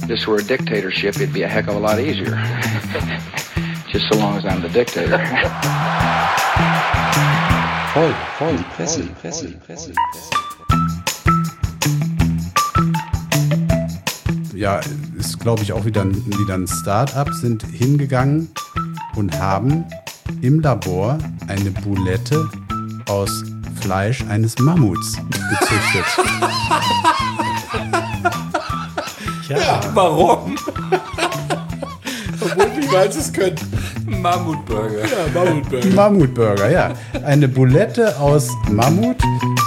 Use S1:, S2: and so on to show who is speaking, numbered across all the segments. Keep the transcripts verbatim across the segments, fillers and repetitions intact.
S1: this were a dictatorship, it'd be a heck of a lot easier. Just so long as I'm the dictator.
S2: Voll, voll, die Presse, die Presse, die Presse, die Presse.
S3: Ja, ist glaube ich auch wieder ein, wieder ein Start-up, sind hingegangen und haben im Labor eine Boulette aus Fleisch eines Mammuts gezüchtet.
S4: Ja, ja, warum? Obwohl niemals es können.
S2: Mammutburger.
S4: Ja, Mammutburger.
S3: Mammutburger, ja. Eine Boulette aus Mammut.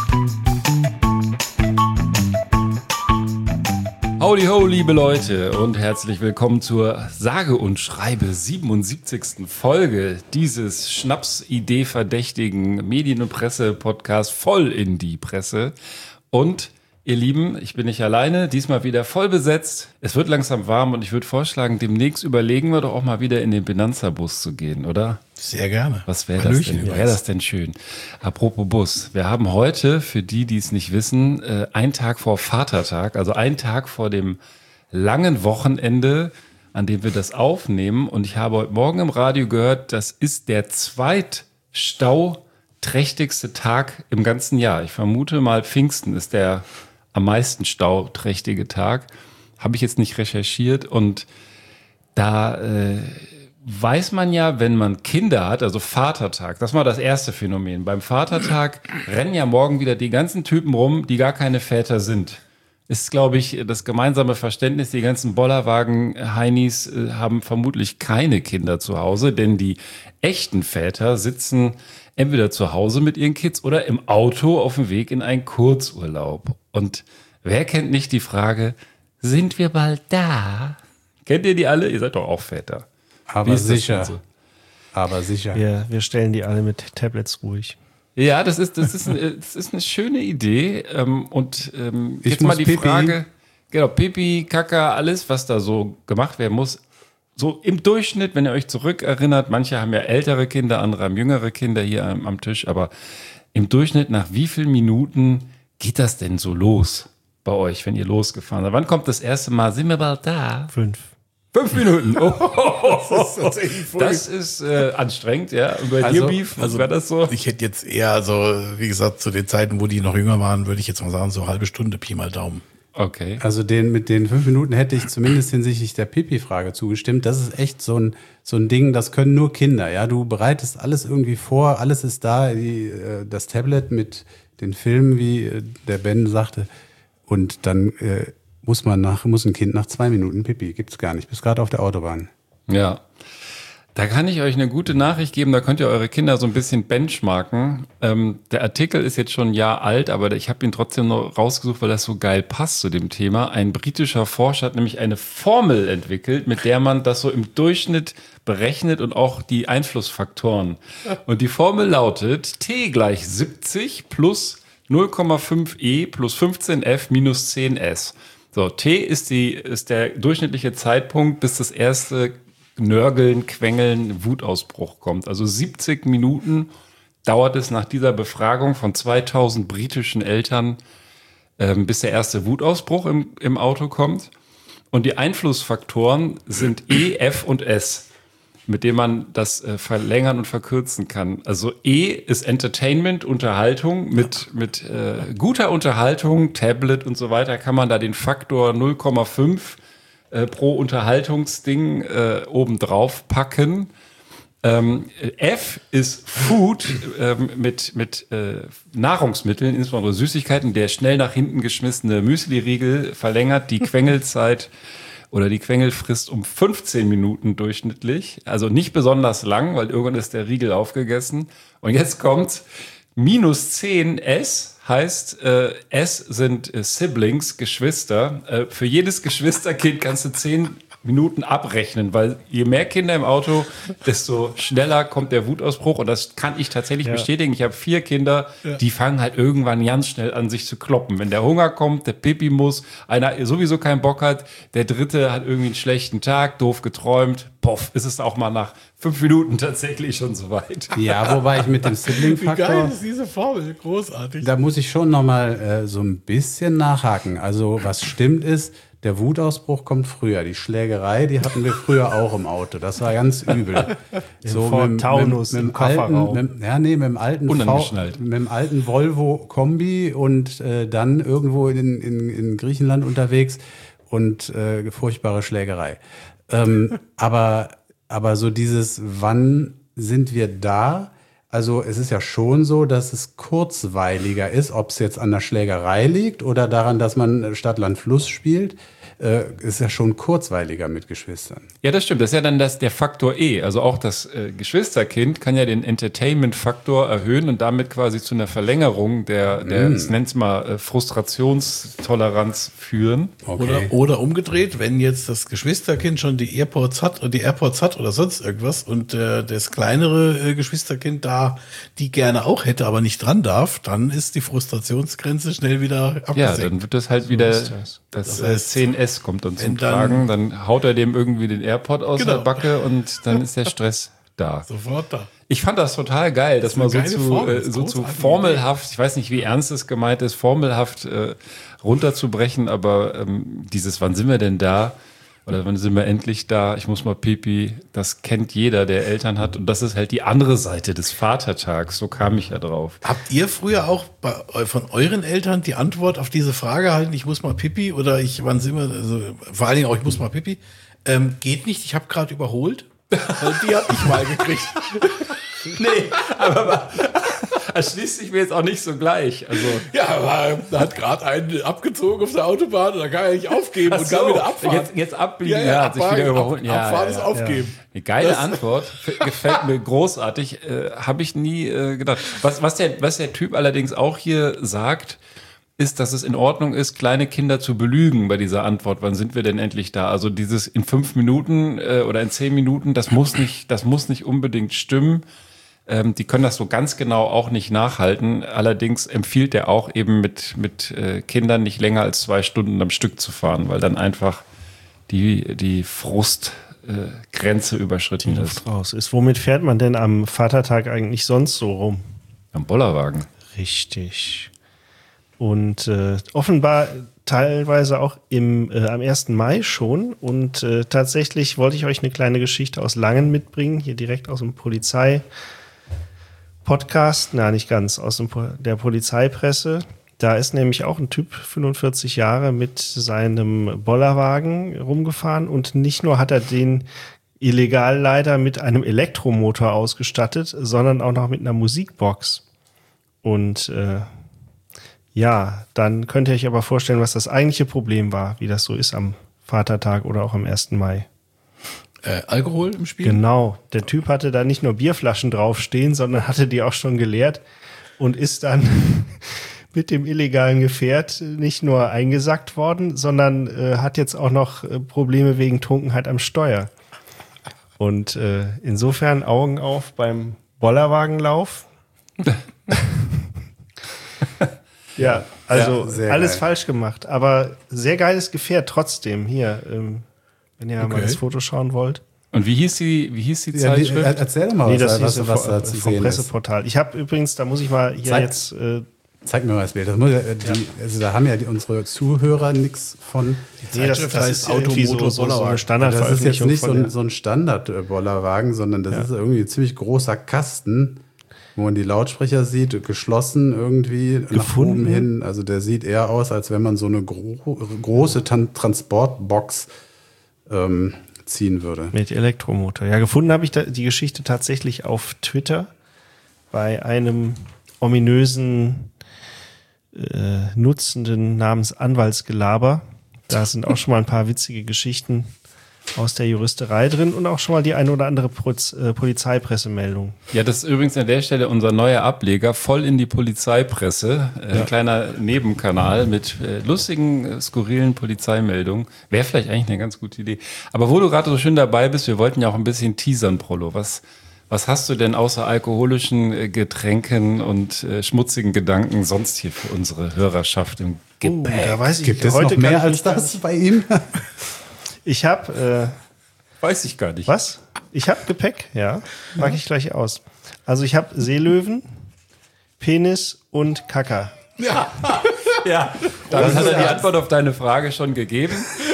S2: Howdy ho, liebe Leute, und herzlich willkommen zur sage und schreibe siebenundsiebzigsten Folge dieses Schnapsidee-verdächtigen Medien- und Presse-Podcast voll in die Presse. Und ihr Lieben, ich bin nicht alleine, diesmal wieder voll besetzt. Es wird langsam warm und ich würde vorschlagen, demnächst überlegen wir doch auch mal wieder in den Benanza-Bus zu gehen, oder?
S4: Sehr gerne.
S2: Was wäre das denn? Wäre das denn schön? Apropos Bus, wir haben heute, für die, die es nicht wissen, äh, einen Tag vor Vatertag, also einen Tag vor dem langen Wochenende, an dem wir das aufnehmen. Und ich habe heute Morgen im Radio gehört, das ist der zweitstauträchtigste Tag im ganzen Jahr. Ich vermute mal, Pfingsten ist der am meisten stauträchtige Tag. Habe ich jetzt nicht recherchiert. Und da äh, weiß man ja, wenn man Kinder hat, also Vatertag, das war das erste Phänomen. Beim Vatertag rennen ja morgen wieder die ganzen Typen rum, die gar keine Väter sind. Ist, glaube ich, das gemeinsame Verständnis, die ganzen Bollerwagen-Heinis äh, haben vermutlich keine Kinder zu Hause, denn die echten Väter sitzen entweder zu Hause mit ihren Kids oder im Auto auf dem Weg in einen Kurzurlaub. Und wer kennt nicht die Frage, sind wir bald da? Kennt ihr die alle? Ihr seid doch auch Väter.
S3: Aber sicher. So? Aber sicher.
S4: Wir, wir stellen die alle mit Tablets ruhig.
S2: Ja, das ist, das ist, eine, das ist eine schöne Idee. Und ähm,
S3: ich
S2: jetzt mal die
S3: Pipi.
S2: Frage, genau, Pipi, Kaka, alles, was da so gemacht werden muss. So im Durchschnitt, wenn ihr euch zurückerinnert, manche haben ja ältere Kinder, andere haben jüngere Kinder hier am, am Tisch, aber im Durchschnitt, nach wie vielen Minuten geht das denn so los bei euch, wenn ihr losgefahren seid? Wann kommt das erste Mal? Sind wir bald da?
S4: Fünf.
S2: Fünf Minuten. Oh,
S4: das ist tatsächlich voll.
S2: Das ist äh, anstrengend, ja. Und bei
S4: also,
S2: dir, Beef,
S4: also,
S2: wäre das so?
S5: Ich hätte jetzt eher, so, wie gesagt, zu den Zeiten, wo die noch jünger waren, würde ich jetzt mal sagen, so eine halbe Stunde, Pi mal Daumen.
S2: Okay.
S3: Also den, mit den fünf Minuten hätte ich zumindest hinsichtlich der Pipi-Frage zugestimmt. Das ist echt so ein, so ein Ding, das können nur Kinder. Ja, du bereitest alles irgendwie vor, alles ist da, die, äh, das Tablet mit den Filmen, wie äh, der Ben sagte, und dann äh, muss man nach, muss ein Kind nach zwei Minuten Pipi. Gibt's gar nicht. Bis gerade auf der Autobahn.
S2: Ja. Da kann ich euch eine gute Nachricht geben, da könnt ihr eure Kinder so ein bisschen benchmarken. Ähm, der Artikel ist jetzt schon ein Jahr alt, aber ich habe ihn trotzdem noch rausgesucht, weil das so geil passt zu dem Thema. Ein britischer Forscher hat nämlich eine Formel entwickelt, mit der man das so im Durchschnitt berechnet und auch die Einflussfaktoren. Und die Formel lautet T gleich siebzig plus null Komma fünf E plus fünfzehn F minus zehn S. So, T ist, die, ist der durchschnittliche Zeitpunkt, bis das erste Nörgeln, Quengeln, Wutausbruch kommt. Also siebzig Minuten dauert es nach dieser Befragung von zweitausend britischen Eltern, ähm, bis der erste Wutausbruch im, im Auto kommt. Und die Einflussfaktoren sind E, F und S, mit denen man das äh, verlängern und verkürzen kann. Also E ist Entertainment, Unterhaltung. Mit, mit äh, guter Unterhaltung, Tablet und so weiter, kann man da den Faktor null Komma fünf Äh, pro Unterhaltungsding äh, obendrauf packen. Ähm, F ist Food ähm, mit, mit äh, Nahrungsmitteln, insbesondere Süßigkeiten. Der schnell nach hinten geschmissene Müsli-Riegel verlängert die Quengelzeit oder die Quengelfrist um fünfzehn Minuten durchschnittlich. Also nicht besonders lang, weil irgendwann ist der Riegel aufgegessen. Und jetzt kommt minus zehn S. Heißt, äh, S sind äh, Siblings, Geschwister. Äh, für jedes Geschwisterkind kannst du zehn Minuten abrechnen, weil je mehr Kinder im Auto, desto schneller kommt der Wutausbruch. Und das kann ich tatsächlich ja. bestätigen. Ich habe vier Kinder, ja. die fangen halt irgendwann ganz schnell an, sich zu kloppen. Wenn der Hunger kommt, der Pipi muss, einer sowieso keinen Bock hat, der dritte hat irgendwie einen schlechten Tag, doof geträumt, poff, ist es auch mal nach fünf Minuten tatsächlich schon soweit.
S3: Ja, wobei ich mit dem Sibling-Faktor...
S4: Wie geil ist diese Formel? Großartig.
S3: Da muss ich schon noch mal äh, so ein bisschen nachhaken. Also was stimmt ist, Der Wutausbruch kommt früher. Die Schlägerei, die hatten wir früher auch im Auto. Das war ganz übel. So
S4: Ford
S3: mit,
S4: Taunus
S3: mit,
S4: im
S3: mit, dem alten,
S4: Kofferraum.
S3: mit, ja, nee, mit dem alten v,
S2: Unangeschnallt.
S3: mit dem alten Volvo Kombi und äh, dann irgendwo in, in, in Griechenland unterwegs und äh, furchtbare Schlägerei. Ähm, aber, aber so dieses, wann sind wir da? Also es ist ja schon so, dass es kurzweiliger ist, ob es jetzt an der Schlägerei liegt oder daran, dass man Stadt, Land, Fluss spielt, äh, ist ja schon kurzweiliger mit Geschwistern.
S2: Ja, das stimmt. Das ist ja dann das, der Faktor E. Also auch das äh, Geschwisterkind kann ja den Entertainment-Faktor erhöhen und damit quasi zu einer Verlängerung der, der
S3: Mm.
S2: ich nenne es mal, äh, Frustrationstoleranz führen.
S5: Oder, oder umgedreht, wenn jetzt das Geschwisterkind schon die AirPods hat und die AirPods hat oder sonst irgendwas und äh, das kleinere äh, Geschwisterkind da die gerne auch hätte, aber nicht dran darf, dann ist die Frustrationsgrenze schnell wieder abgesenkt.
S2: Ja, dann wird das halt wieder,
S4: ist das.
S2: das,
S5: Das heißt,
S2: äh, zehn S kommt dann zum
S5: wenn dann-
S2: Tragen, dann haut er dem irgendwie den AirPod aus
S5: Genau.
S2: der Backe und dann ist der Stress da.
S5: Sofort da.
S2: Ich fand das total geil, dass
S5: ist
S2: man
S5: eine
S2: so
S5: geile
S2: zu,
S5: Formel,
S2: äh,
S5: das ist
S2: so zu
S5: großartige
S2: formelhaft, ich weiß nicht, wie ernst es gemeint ist, formelhaft äh, runterzubrechen, aber ähm, dieses, wann sind wir denn da? Oder wann sind wir endlich da? Ich muss mal pipi. Das kennt jeder, der Eltern hat. Und das ist halt die andere Seite des Vatertags. So kam ich ja drauf.
S5: Habt ihr früher auch bei, von euren Eltern die Antwort auf diese Frage erhalten, ich muss mal pipi oder ich, wann sind wir, also vor allen Dingen auch, ich muss mal pipi, ähm, geht nicht, ich habe gerade überholt? Also die hab ich mal gekriegt.
S2: Nee, aber erschließt sich mir jetzt auch nicht so gleich. Also,
S5: Ja, aber da hat gerade einen abgezogen auf der Autobahn und da kann er nicht aufgeben und kann wieder abfahren.
S2: Jetzt, jetzt abbiegen,
S5: Ja,
S2: ja,
S5: ja,
S2: hat sich
S5: abfahren,
S2: wieder überholt.
S5: ab-
S2: Ja,
S5: abfahren
S2: ja,
S5: ist
S2: ja.
S5: aufgeben.
S2: Eine geile
S5: Das-
S2: Antwort, F- gefällt mir großartig, äh, habe ich nie äh, gedacht. Was, was, der, was der Typ allerdings auch hier sagt, ist, dass es in Ordnung ist, kleine Kinder zu belügen bei dieser Antwort. Wann sind wir denn endlich da? Also dieses in fünf Minuten äh, oder in zehn Minuten, das muss nicht, das muss nicht unbedingt stimmen. Ähm, die können das so ganz genau auch nicht nachhalten. Allerdings empfiehlt er auch eben mit, mit äh, Kindern nicht länger als zwei Stunden am Stück zu fahren, weil dann einfach die, die Frustgrenze äh, überschritten ist.
S4: Luft raus ist. Womit fährt man denn am Vatertag eigentlich sonst so rum?
S2: Am Bollerwagen.
S4: Richtig. Und äh, offenbar teilweise auch im, äh, am ersten Mai schon. Und äh, tatsächlich wollte ich euch eine kleine Geschichte aus Langen mitbringen, hier direkt aus dem Polizei-Podcast. Na, nicht ganz, aus dem, Po- der Polizeipresse. Da ist nämlich auch ein Typ, fünfundvierzig Jahre, mit seinem Bollerwagen rumgefahren. Und nicht nur hat er den illegal leider mit einem Elektromotor ausgestattet, sondern auch noch mit einer Musikbox. Und äh, ja, dann könnt ihr euch aber vorstellen, was das eigentliche Problem war, wie das so ist am Vatertag oder auch am ersten Mai.
S5: Äh, Alkohol im Spiel?
S4: Genau, der Typ hatte da nicht nur Bierflaschen draufstehen, sondern hatte die auch schon geleert und ist dann mit dem illegalen Gefährt nicht nur eingesackt worden, sondern äh, hat jetzt auch noch äh, Probleme wegen Trunkenheit am Steuer. Und äh, insofern Augen auf beim Bollerwagenlauf. Ja, also
S3: Ja, sehr
S4: alles
S3: geil.
S4: falsch gemacht, aber sehr geiles Gefährt trotzdem. Hier, ähm, wenn ihr mal
S5: Okay.
S4: das Foto schauen wollt.
S2: Und wie hieß die, wie hieß die
S3: Ja, wie,
S2: Zeitschrift?
S3: er- erzähl doch mal,
S4: Nee,
S3: was,
S4: das
S3: da- was,
S4: hieß
S3: was
S4: vom,
S3: da zu
S4: vom
S3: sehen ist.
S4: Presseportal. Ich habe übrigens, da muss ich mal hier
S3: Zeig-
S4: jetzt, äh,
S3: Zeig mir mal das Bild. Das muss, ja, die, also da haben ja die, unsere Zuhörer nichts von.
S4: nee, das,
S5: Zeitschrift
S4: das
S5: heißt
S4: ist irgendwie so,
S5: Automotor
S4: so, so eine
S5: Bollerwagen.
S3: Das ist jetzt
S4: Standardveröffentlichung
S3: nicht so
S4: von
S3: ein,
S4: der,
S3: so ein Standard-Bollerwagen, sondern das ist irgendwie ein ziemlich großer Kasten, wo man die Lautsprecher sieht, geschlossen irgendwie nach
S4: Gefunden?
S3: oben hin. Also der sieht eher aus, als wenn man so eine gro große Tan Transportbox ähm, ziehen würde.
S4: mit Elektromotor. Ja, gefunden habe ich da, die Geschichte tatsächlich auf Twitter bei einem ominösen äh, Nutzenden namens Anwaltsgelaber. Da sind auch schon mal ein paar witzige Geschichten aus der Juristerei drin und auch schon mal die eine oder andere Proz äh, Polizeipressemeldung.
S2: Ja, das ist übrigens an der Stelle unser neuer Ableger, voll in die Polizeipresse. Äh, Ein kleiner Nebenkanal mit äh, lustigen, äh, skurrilen Polizeimeldungen. Wäre vielleicht eigentlich eine ganz gute Idee. Aber wo du gerade so schön dabei bist, wir wollten ja auch ein bisschen teasern, Prolo. Was, was hast du denn außer alkoholischen äh, Getränken und äh, schmutzigen Gedanken sonst hier für unsere Hörerschaft im Gepäck?
S4: Oh, da weiß ich,
S3: Gibt es
S4: heute
S3: noch
S4: kann
S3: mehr
S4: ich
S3: als
S4: mich da-
S3: das bei ihm?
S4: Ich habe äh,
S2: Weiß ich gar nicht.
S4: Was? Ich habe Gepäck, ja. Mag ich gleich aus. Also ich habe Seelöwen, Penis und Kacker.
S2: Ja, dann hat er die Antwort auf deine Frage schon gegeben.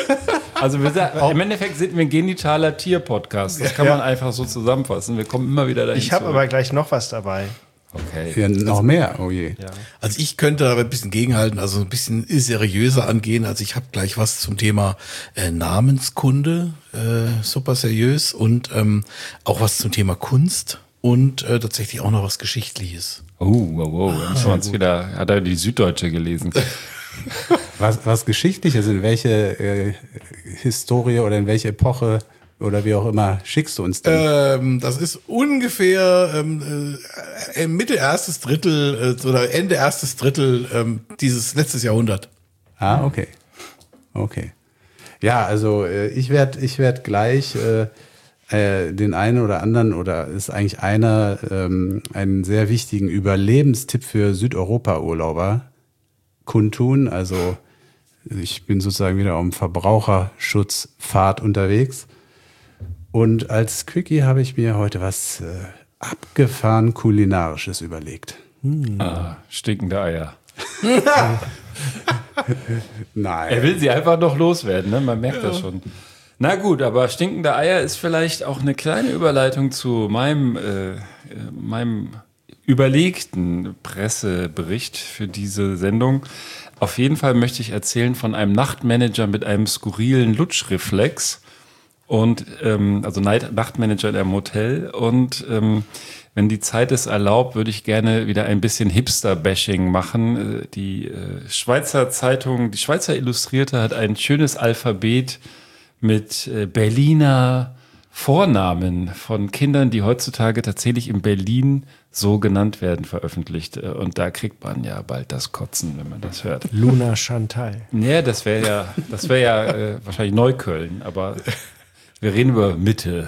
S2: Also wir sagen, im Endeffekt sind wir ein genitaler Tier-Podcast. Das kann man einfach so zusammenfassen. Wir kommen immer wieder dahin
S4: Ich habe
S2: zurück.
S4: aber gleich noch was dabei.
S2: Okay.
S3: Ja, noch mehr, oh je.
S4: Ja.
S5: Also ich könnte aber ein bisschen gegenhalten, also ein bisschen seriöser angehen. Also ich habe gleich was zum Thema äh, Namenskunde, äh, super seriös, und ähm, auch was zum Thema Kunst und äh, tatsächlich auch noch was Geschichtliches.
S2: Oh, wow, wow. Da müssen wir uns wieder, hat er die Süddeutsche gelesen.
S3: Was, was Geschichtliches, in welche äh, Historie oder in welche Epoche oder wie auch immer schickst du uns denn?
S5: Ähm, das ist ungefähr ähm, äh, Mitte erstes Drittel äh, oder Ende erstes Drittel ähm, dieses letztes Jahrhundert.
S3: Ah, okay. Okay. Ja, also äh, ich werde ich werd gleich äh, äh, den einen oder anderen, oder ist eigentlich einer, ähm, einen sehr wichtigen Überlebenstipp für Südeuropa-Urlauber kundtun. Also ich bin sozusagen wieder auf dem Verbraucherschutzpfad unterwegs. Und als Quickie habe ich mir heute was äh, abgefahren Kulinarisches überlegt.
S2: Ah, stinkende Eier.
S3: Nein.
S2: Er will sie einfach noch loswerden, ne? Man merkt das schon. Na gut, aber stinkende Eier ist vielleicht auch eine kleine Überleitung zu meinem, äh, meinem überlegten Pressebericht für diese Sendung. Auf jeden Fall möchte ich erzählen von einem Nachtmanager mit einem skurrilen Lutschreflex. Und ähm, also Night- Nachtmanager in einem Hotel. Und ähm, wenn die Zeit es erlaubt, würde ich gerne wieder ein bisschen Hipster-Bashing machen. Äh, die äh, Schweizer Zeitung, die Schweizer Illustrierte hat ein schönes Alphabet mit äh, Berliner Vornamen von Kindern, die heutzutage tatsächlich in Berlin so genannt werden, veröffentlicht. Äh, Und da kriegt man ja bald das Kotzen, wenn man das hört.
S4: Luna Chantal.
S2: Ja, das wäre ja, das wäre ja äh, wahrscheinlich Neukölln, aber wir reden über Mitte.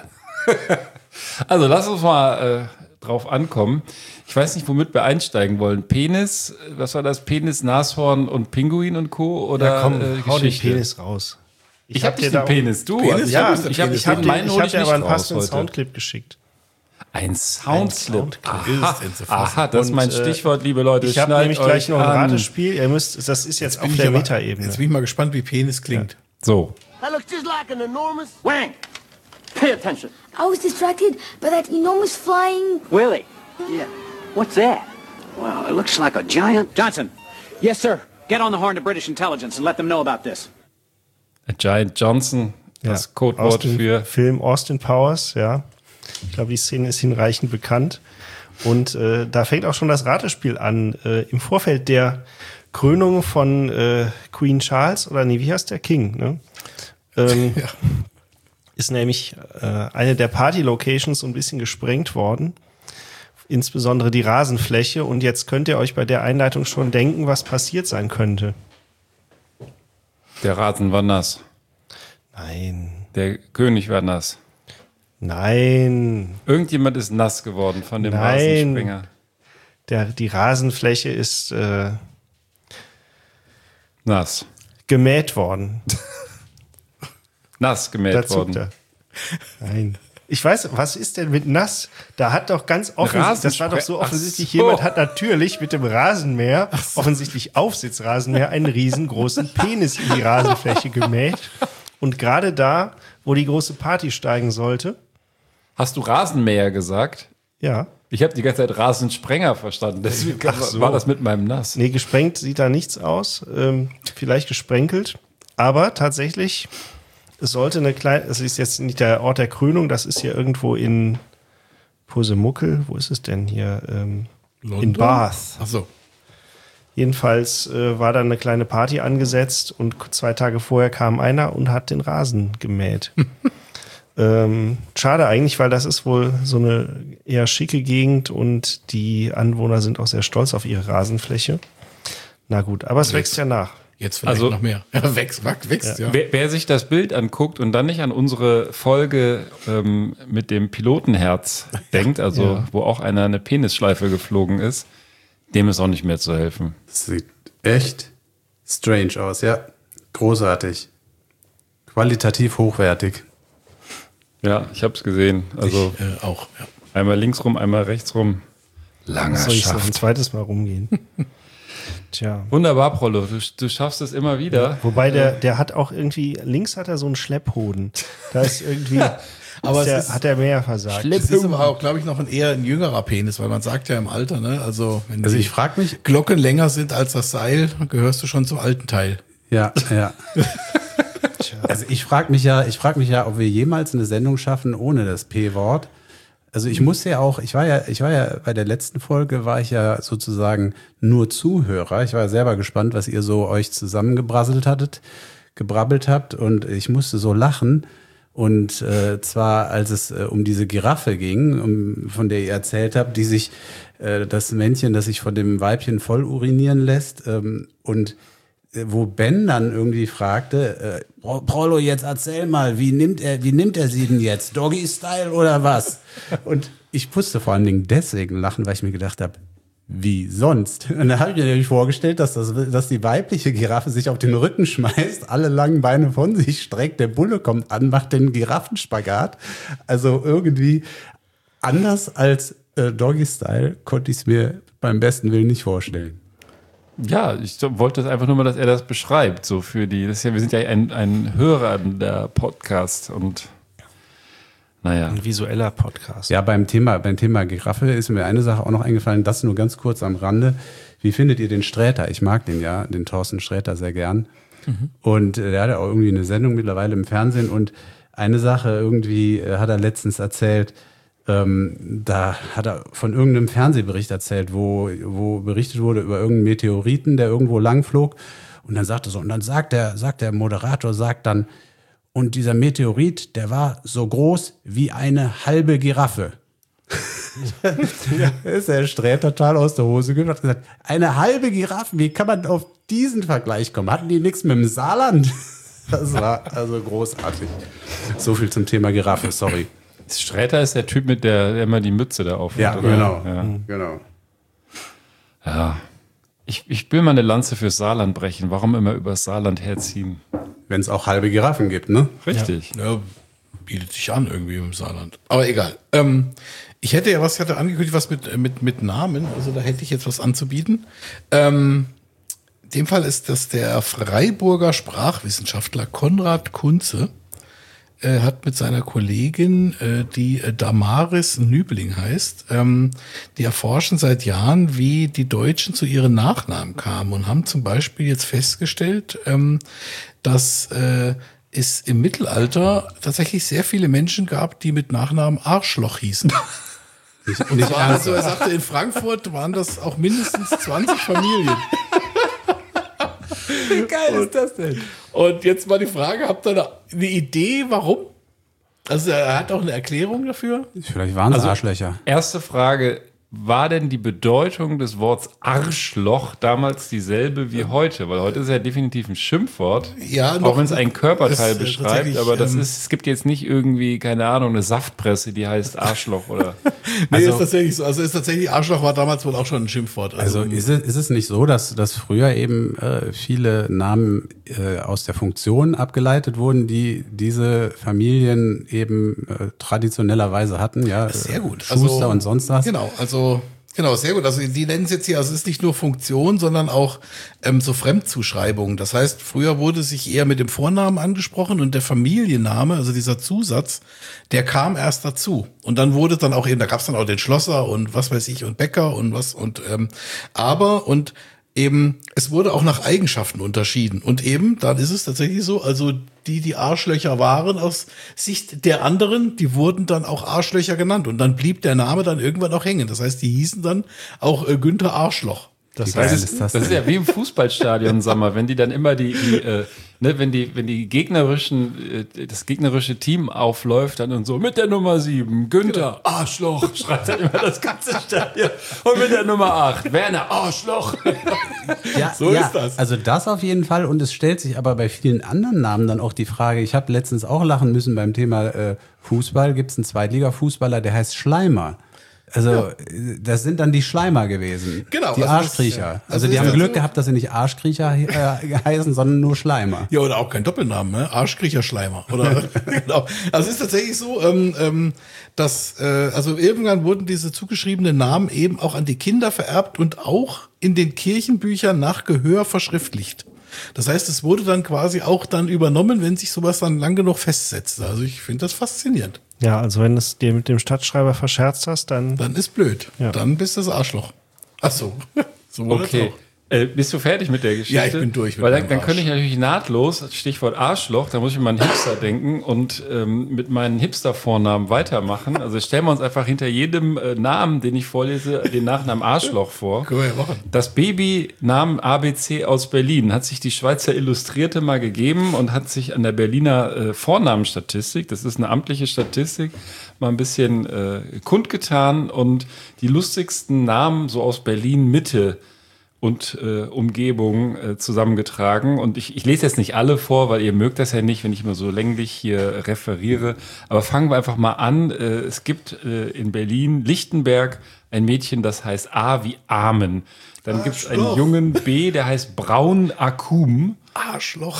S2: Also lass uns mal äh, drauf ankommen. Ich weiß nicht, womit wir einsteigen wollen. Penis, was war das? Penis, Nashorn und Pinguin und Co. Oder
S4: Ja, komm,
S2: äh,
S4: hau den
S2: Geschichte?
S4: Penis raus.
S2: Ich, habe nicht
S4: dir
S2: den
S4: da-
S2: Penis, du.
S5: Penis?
S2: Also ich
S5: Ja,
S2: habe
S5: ist der
S2: ich hab,
S5: Penis.
S2: ich hab,
S4: Ich habe
S2: meinen
S4: dir,
S2: hol
S4: hab
S2: ich
S4: dir
S2: nicht
S4: aber einen
S2: raus
S4: passenden
S2: heute.
S4: Soundclip geschickt.
S2: Ein Soundclip.
S4: Soundclip.
S2: Aha,
S5: Ist zu fassen.
S2: aha, das ist mein
S4: Und, äh,
S2: Stichwort, liebe Leute.
S4: Ich habe
S2: Schnallt
S4: nämlich gleich
S2: euch
S4: noch ein
S2: an.
S4: Ratespiel. Ihr müsst, das ist jetzt auf
S5: Bin ich
S4: der
S5: aber-
S4: Metaebene.
S5: Jetzt bin ich mal gespannt, wie Penis klingt.
S2: So,
S6: That looks just like an enormous wang. Pay attention.
S7: I was distracted by that enormous flying.
S6: Willie. Yeah. What's that? Well, it looks like a giant.
S8: Johnson. Yes, sir. Get on the horn to British intelligence and let them know about this.
S2: A Giant Johnson, das
S4: aus
S2: Codewort
S4: dem
S2: für
S4: Film Austin Powers, ja. Ich glaube, die Szene ist hinreichend bekannt. Und äh, da fängt auch schon das Ratespiel an. Äh, Im Vorfeld der Krönung von äh, Queen Charles, oder nee, wie heißt der? King, ne? Ähm,
S5: Ja.
S4: ist nämlich äh, eine der Party-Locations so ein bisschen gesprengt worden. Insbesondere die Rasenfläche. Und jetzt könnt ihr euch bei der Einleitung schon denken, was passiert sein könnte.
S2: der Rasen war nass.
S4: Nein,
S2: Der König war nass.
S4: nein.
S2: Irgendjemand ist nass geworden von dem
S4: Nein.
S2: Rasenspringer.
S4: Der, die Rasenfläche ist äh,
S2: Nass.
S4: gemäht worden.
S2: Nass gemäht
S4: Da zuckt
S2: worden.
S4: er. Nein. Ich weiß, was ist denn mit nass? Da hat doch ganz offensichtlich, das war doch so
S2: Rasenspre- Ach
S4: offensichtlich,
S2: so.
S4: jemand hat natürlich mit dem Rasenmäher, offensichtlich Aufsitzrasenmäher, einen riesengroßen Penis in die Rasenfläche gemäht. Und gerade da, wo die große Party steigen sollte,
S2: Hast du Rasenmäher gesagt?
S4: ja,
S2: Ich habe die ganze Zeit Rasensprenger verstanden. Deswegen
S4: Ach so.
S2: war das mit meinem Nass.
S4: nee, gesprengt sieht da nichts aus, ähm, vielleicht gesprenkelt, aber tatsächlich, es sollte eine kleine, es ist jetzt nicht der Ort der Krönung, das ist hier irgendwo in Pusemuckel, wo ist es denn hier? Ähm, in Bath.
S5: Ach so.
S4: Jedenfalls äh, war da eine kleine Party angesetzt und zwei Tage vorher kam einer und hat den Rasen gemäht. ähm, schade eigentlich, weil das ist wohl so eine eher schicke Gegend und die Anwohner sind auch sehr stolz auf ihre Rasenfläche. Na gut, aber es wächst ja nach.
S5: Jetzt vielleicht
S2: Also-
S5: noch mehr. Ja, wächst, wächst, ja.
S2: Wer, wer sich das Bild anguckt und dann nicht an unsere Folge ähm, mit dem Pilotenherz denkt, also
S4: Ja.
S2: wo auch einer eine Penisschleife geflogen ist, dem ist auch nicht mehr zu helfen.
S3: Das sieht echt strange aus, ja. Großartig. Qualitativ hochwertig.
S2: Ja, ich habe es gesehen. Also
S5: Ich, äh, auch, ja.
S2: einmal links rum, einmal rechts rum. Langer
S4: Soll ich noch ein
S2: Schaft.
S4: zweites Mal rumgehen? Tja.
S2: Wunderbar, Prollo. Du, du schaffst es immer wieder.
S4: Wobei der, der hat auch irgendwie, links hat er so einen Schlepphoden. Da ist irgendwie,
S5: Aber
S4: ist der,
S5: es ist,
S4: hat er mehr versagt.
S5: es ist aber auch, glaube ich, noch ein eher ein jüngerer Penis, weil man sagt ja im Alter, ne, also wenn
S3: Also
S5: die
S3: ich frage mich,
S5: Glocken länger sind als das Seil, gehörst du schon zum alten Teil.
S3: ja, ja. Also ich frage mich ja, ich frage mich ja, ob wir jemals eine Sendung schaffen ohne das P-Wort. Also ich muss ja auch, ich war ja, ich war ja bei der letzten Folge war ich ja sozusagen nur Zuhörer. Ich war ja selber gespannt, was ihr so euch zusammengebrasselt hattet, gebrabbelt habt, und ich musste so lachen. Und äh, zwar, als es äh, um diese Giraffe ging, um, von der ihr erzählt habt, die sich, äh, das Männchen, das sich von dem Weibchen voll urinieren lässt, ähm, und äh, wo Ben dann irgendwie fragte, äh, Prollo, jetzt erzähl mal, wie nimmt er, wie nimmt er sie denn jetzt? Doggy-Style oder was? Und ich musste vor allen Dingen deswegen lachen, weil ich mir gedacht habe, wie sonst? Und da habe ich mir nämlich vorgestellt, dass, das, dass die weibliche Giraffe sich auf den Rücken schmeißt, alle langen Beine von sich streckt, der Bulle kommt an, macht den Giraffenspagat. Also irgendwie anders als äh, Doggy-Style konnte ich es mir beim besten Willen nicht vorstellen.
S2: Ja, ich wollte das einfach nur mal, dass er das beschreibt. So für die, das ist ja, wir sind ja ein, ein Hörer der Podcast und naja.
S4: Ein visueller Podcast.
S3: Ja, beim Thema, beim Thema Giraffe ist mir eine Sache auch noch eingefallen, das nur ganz kurz am Rande. Wie findet ihr den Sträter? Ich mag den ja, den Thorsten Sträter sehr gern. Mhm. Und äh, der hat ja auch irgendwie eine Sendung mittlerweile im Fernsehen, und eine Sache irgendwie äh, hat er letztens erzählt, ähm, da hat er von irgendeinem Fernsehbericht erzählt, wo, wo berichtet wurde über irgendeinen Meteoriten, der irgendwo lang flog. Und dann sagt er so, und dann sagt der, sagt der Moderator, sagt dann, und dieser Meteorit, der war so groß wie eine halbe Giraffe. Ja, ist der Sträter total aus der Hose gegangen und hat gesagt, eine halbe Giraffe, wie kann man auf diesen Vergleich kommen? Hatten die nichts mit dem Saarland? Das war also großartig. So viel zum Thema Giraffe, sorry.
S2: Sträter ist der Typ mit der, der immer die Mütze da aufhat.
S3: Ja,
S2: oder?
S3: genau.
S2: Ja.
S3: genau.
S2: Ja. Ich, ich will mal eine Lanze fürs Saarland brechen. Warum immer übers Saarland herziehen?
S3: Wenn es auch halbe Giraffen gibt, ne?
S2: Richtig.
S5: Ja, ja, bietet sich an irgendwie im Saarland. Aber egal. Ähm, ich hätte ja was, ich hatte angekündigt, was mit, mit, mit Namen. Also da hätte ich jetzt was anzubieten. Ähm, in dem Fall ist das der Freiburger Sprachwissenschaftler Konrad Kunze. Äh, hat mit seiner Kollegin, äh, die äh, Damaris Nübeling heißt, ähm, die erforschen seit Jahren, wie die Deutschen zu ihren Nachnamen kamen, und haben zum Beispiel jetzt festgestellt, ähm, dass äh, es im Mittelalter tatsächlich sehr viele Menschen gab, die mit Nachnamen Arschloch hießen.
S3: Nicht,
S5: Und
S3: nicht
S5: zwar, also er
S3: ernsthaft.
S5: sagte, in Frankfurt waren das auch mindestens zwanzig Familien.
S3: Wie geil ist das denn?
S5: Und jetzt mal die Frage, habt ihr da eine Idee, warum? Also er hat auch eine Erklärung dafür.
S3: Vielleicht waren es
S2: Also-
S3: Arschlöcher.
S2: Erste Frage, war denn die Bedeutung des Wortes Arschloch damals dieselbe wie heute? Weil heute ist ja definitiv ein Schimpfwort,
S5: Ja, noch-
S2: auch wenn es ein Körperteil
S5: ist, äh,
S2: beschreibt,
S5: tatsächlich,
S2: aber das
S5: ähm,
S2: ist, es gibt jetzt nicht irgendwie, keine Ahnung, eine Saftpresse, die heißt Arschloch oder.
S5: Nee,
S2: Also-
S5: ist tatsächlich so. Also ist tatsächlich, Arschloch war damals wohl auch schon ein Schimpfwort.
S3: Also ist es, ist es nicht so, dass, dass früher eben äh, viele Namen äh, aus der Funktion abgeleitet wurden, die diese Familien eben äh, traditionellerweise hatten? Ja,
S5: sehr gut.
S3: Schuster
S5: Also,
S3: und sonst was.
S5: Genau, also genau, sehr gut. Also die nennen es jetzt hier, also es ist nicht nur Funktion, sondern auch ähm, so Fremdzuschreibungen. Das heißt, früher wurde sich eher mit dem Vornamen angesprochen, und der Familienname, also dieser Zusatz, der kam erst dazu. Und dann wurde dann auch eben, da gab es dann auch den Schlosser und was weiß ich und Bäcker und was und ähm, aber und eben, es wurde auch nach Eigenschaften unterschieden. Und eben, dann ist es tatsächlich so, also die, die Arschlöcher waren aus Sicht der anderen, die wurden dann auch Arschlöcher genannt. Und dann blieb der Name dann irgendwann auch hängen. Das heißt, die hießen dann auch äh, Günther Arschloch.
S2: Das,
S3: geil
S2: heißt,
S3: ist
S2: das,
S3: das
S2: ist
S3: denn?
S2: ja wie im Fußballstadion, sag mal, wenn die dann immer die, die äh, ne, wenn die, wenn die gegnerischen, äh, das gegnerische Team aufläuft, dann und so mit der Nummer sieben, Günther, Arschloch, schreit dann immer das ganze Stadion. Und mit der Nummer acht, Werner, Arschloch.
S3: Ja,
S5: So
S3: ja,
S5: ist das.
S3: Also das auf jeden Fall. Und es stellt sich aber bei vielen anderen Namen dann auch die Frage, ich habe letztens auch lachen müssen beim Thema äh, Fußball, gibt es einen Zweitliga-Fußballer, der heißt Schleimer. Also,
S5: Ja.
S3: das sind dann die Schleimer gewesen.
S5: Genau,
S3: Die
S5: also das-
S3: Arschkriecher.
S5: ja.
S3: Also,
S5: Also
S3: die
S5: ist
S3: haben
S5: ja
S3: Glück
S5: so-
S3: gehabt, dass sie nicht Arschkriecher äh, heißen, sondern nur Schleimer.
S5: Ja, oder auch kein Doppelnamen, ne? Arschkriecher Schleimer. Oder genau. Also es ist tatsächlich so, ähm, ähm, dass äh, also irgendwann wurden diese zugeschriebenen Namen eben auch an die Kinder vererbt und auch in den Kirchenbüchern nach Gehör verschriftlicht. Das heißt, es wurde dann quasi auch dann übernommen, wenn sich sowas dann lang genug festsetzte. Also ich finde das faszinierend.
S4: Ja, also wenn du es dir mit dem Stadtschreiber verscherzt hast, dann.
S5: Dann ist blöd.
S4: Ja.
S5: Dann bist du das Arschloch. Ach so. So wurde
S2: Okay.
S5: das auch.
S2: Äh, bist du fertig mit der Geschichte?
S5: Ja, ich bin durch mit
S2: Weil dann,
S5: meinem
S2: dann
S5: Arsch.
S2: könnte ich natürlich nahtlos, Stichwort Arschloch, da muss ich mal an Hipster denken und ähm, mit meinen Hipster-Vornamen weitermachen. Also stellen wir uns einfach hinter jedem äh, Namen, den ich vorlese, den Nachnamen Arschloch vor.
S5: Können wir ja machen.
S2: Das Babynamen A B C aus Berlin hat sich die Schweizer Illustrierte mal gegeben und hat sich an der Berliner äh, Vornamenstatistik, das ist eine amtliche Statistik, mal ein bisschen äh, kundgetan und die lustigsten Namen so aus Berlin Mitte und äh, Umgebung äh, zusammengetragen. Und ich, ich lese jetzt nicht alle vor, weil ihr mögt das ja nicht, wenn ich immer so länglich hier referiere. Aber fangen wir einfach mal an. Äh, es gibt äh, in Berlin Lichtenberg ein Mädchen, das heißt A wie Amen. Dann gibt es einen
S5: Arschloch.
S2: Jungen B, der heißt Braun Akum.
S5: Arschloch.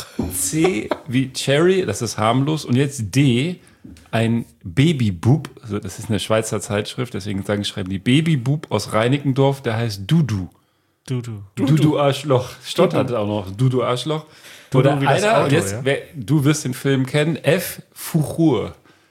S2: C wie Cherry, das ist harmlos. Und jetzt D, ein Babybub, also das ist eine Schweizer Zeitschrift, deswegen sagen, schreiben die Babybub aus Reinickendorf, der heißt Dudu.
S4: Du, du.
S2: Dudu Arschloch. Stottert auch noch. Dudu Arschloch.
S4: Dudu
S2: Oder
S4: wie das
S2: einer,
S4: Auto,
S2: und jetzt,
S4: ja?
S2: wer, du wirst den Film kennen, F. Fuchur.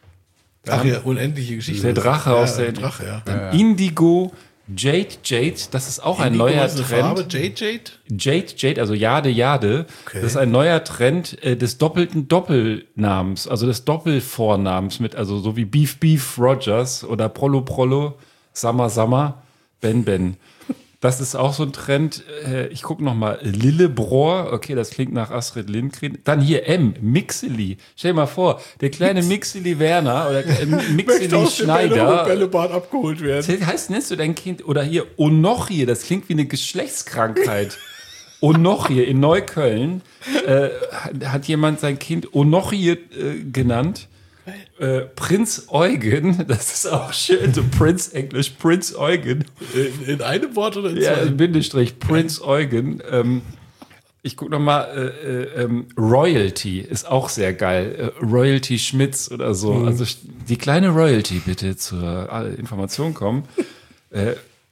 S5: Ach ja, unendliche Geschichte.
S2: Der Drache
S5: ja,
S2: aus der,
S5: der Drache, ja.
S2: Dann Indigo, Jade Jade, das ist auch ein
S5: Indigo
S2: neuer
S5: ist eine
S2: Trend.
S5: Farbe, Jade Jade?
S2: Jade Jade, also Jade Jade,
S5: Okay.
S2: das ist ein neuer Trend äh, des doppelten Doppelnamens, also des Doppelvornamens mit, also so wie Beef Beef Rogers oder Prollo Prollo, Summer Summer, Ben Ben. Das ist auch so ein Trend. Äh, Ich gucke nochmal. Lillebror, okay, das klingt nach Astrid Lindgren. Dann hier M, Mixeli. Stell dir mal vor, der kleine Mixeli Werner oder äh, Mixeli Schneider.
S5: Bällebad abgeholt werden.
S2: Heißt, nennst du dein Kind, oder hier Onochie, das klingt wie eine Geschlechtskrankheit. Onochie in Neukölln äh, hat jemand sein Kind Onochie äh, genannt. Äh, Prinz Eugen, das ist auch schön, so Prinz Englisch, Prinz Eugen.
S5: In, in einem Wort oder in
S2: Ja,
S5: zwei?
S2: Bindestrich, Prinz Eugen. Ähm, ich gucke nochmal, äh, äh, ähm, Royalty ist auch sehr geil. Äh, Royalty Schmitz oder so.
S5: Mhm.
S2: Also die kleine Royalty bitte zur äh, Information kommen. äh,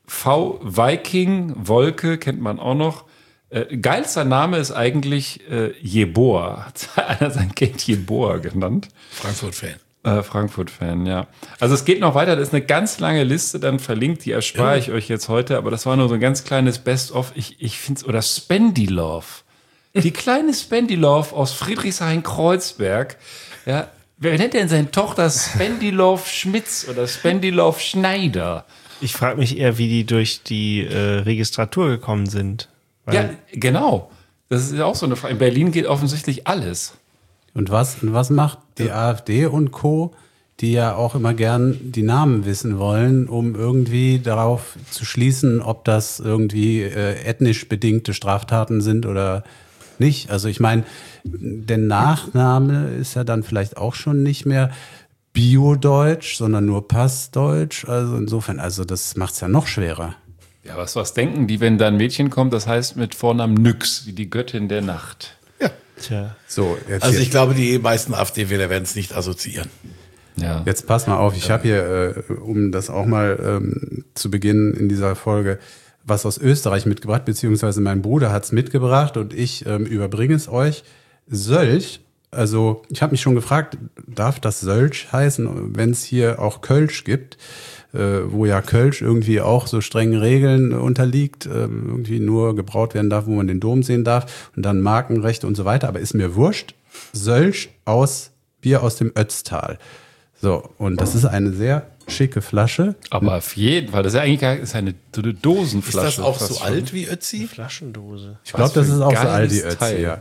S2: V. Viking, Wolke kennt man auch noch. Äh, geilster Name ist eigentlich äh, Jeboa. Hat einer sein Kind Jeboa genannt.
S5: Frankfurt-Fan.
S2: Äh, Frankfurt-Fan, ja. Also es geht noch weiter, das ist eine ganz lange Liste dann verlinkt, die erspare ich euch jetzt heute, aber das war nur so ein ganz kleines Best-of. Ich, ich finde es, oder Spendylove. Die kleine Spendylove aus Friedrichshain-Kreuzberg. Ja, wer nennt denn seine Tochter Spendylove Schmitz oder Spendylove Schneider?
S4: Ich frage mich eher, wie die durch die äh, Registratur gekommen sind. Weil
S2: Ja, genau. Das ist ja auch so eine Frage. In Berlin geht offensichtlich alles.
S3: Und was, und was macht die AfD und Co., die ja auch immer gern die Namen wissen wollen, um irgendwie darauf zu schließen, ob das irgendwie äh, ethnisch bedingte Straftaten sind oder nicht? Also ich meine, der Nachname ist ja dann vielleicht auch schon nicht mehr Bio-Deutsch, sondern nur Passdeutsch. Also insofern, also das macht es ja noch schwerer.
S2: Ja, was, was denken die, wenn da ein Mädchen kommt, das heißt mit Vornamen Nyx, wie die Göttin der Nacht?
S4: Tja.
S3: So, jetzt,
S5: Also
S3: hier,
S5: ich glaube, die meisten AfD-Wähler werden es nicht assoziieren.
S2: Ja.
S3: jetzt pass mal auf, ich habe hier, äh, um das auch mal ähm, zu Beginn in dieser Folge, was aus Österreich mitgebracht, beziehungsweise mein Bruder hat's mitgebracht und ich ähm, überbringe es euch. Sölch, also ich habe mich schon gefragt, darf das Sölch heißen, wenn es hier auch Kölsch gibt, äh, wo ja Kölsch irgendwie auch so strengen Regeln unterliegt, äh, irgendwie nur gebraut werden darf, wo man den Dom sehen darf und dann Markenrechte und so weiter, aber ist mir wurscht. Sölch aus Bier aus dem Ötztal. So, und das ist eine sehr schicke Flasche.
S2: Aber auf jeden Fall, das ist ja eigentlich gar- ist eine, so eine
S5: Ist
S2: Dosenflasche.
S5: das auch
S2: fast
S5: so
S2: schon.
S5: alt wie Ötzi?
S4: Flaschendose.
S3: Ich glaube,
S2: Was für
S3: das
S2: ein
S3: ist auch so
S2: geiles
S3: Aldi Ötzi,
S2: Teil.
S3: ja.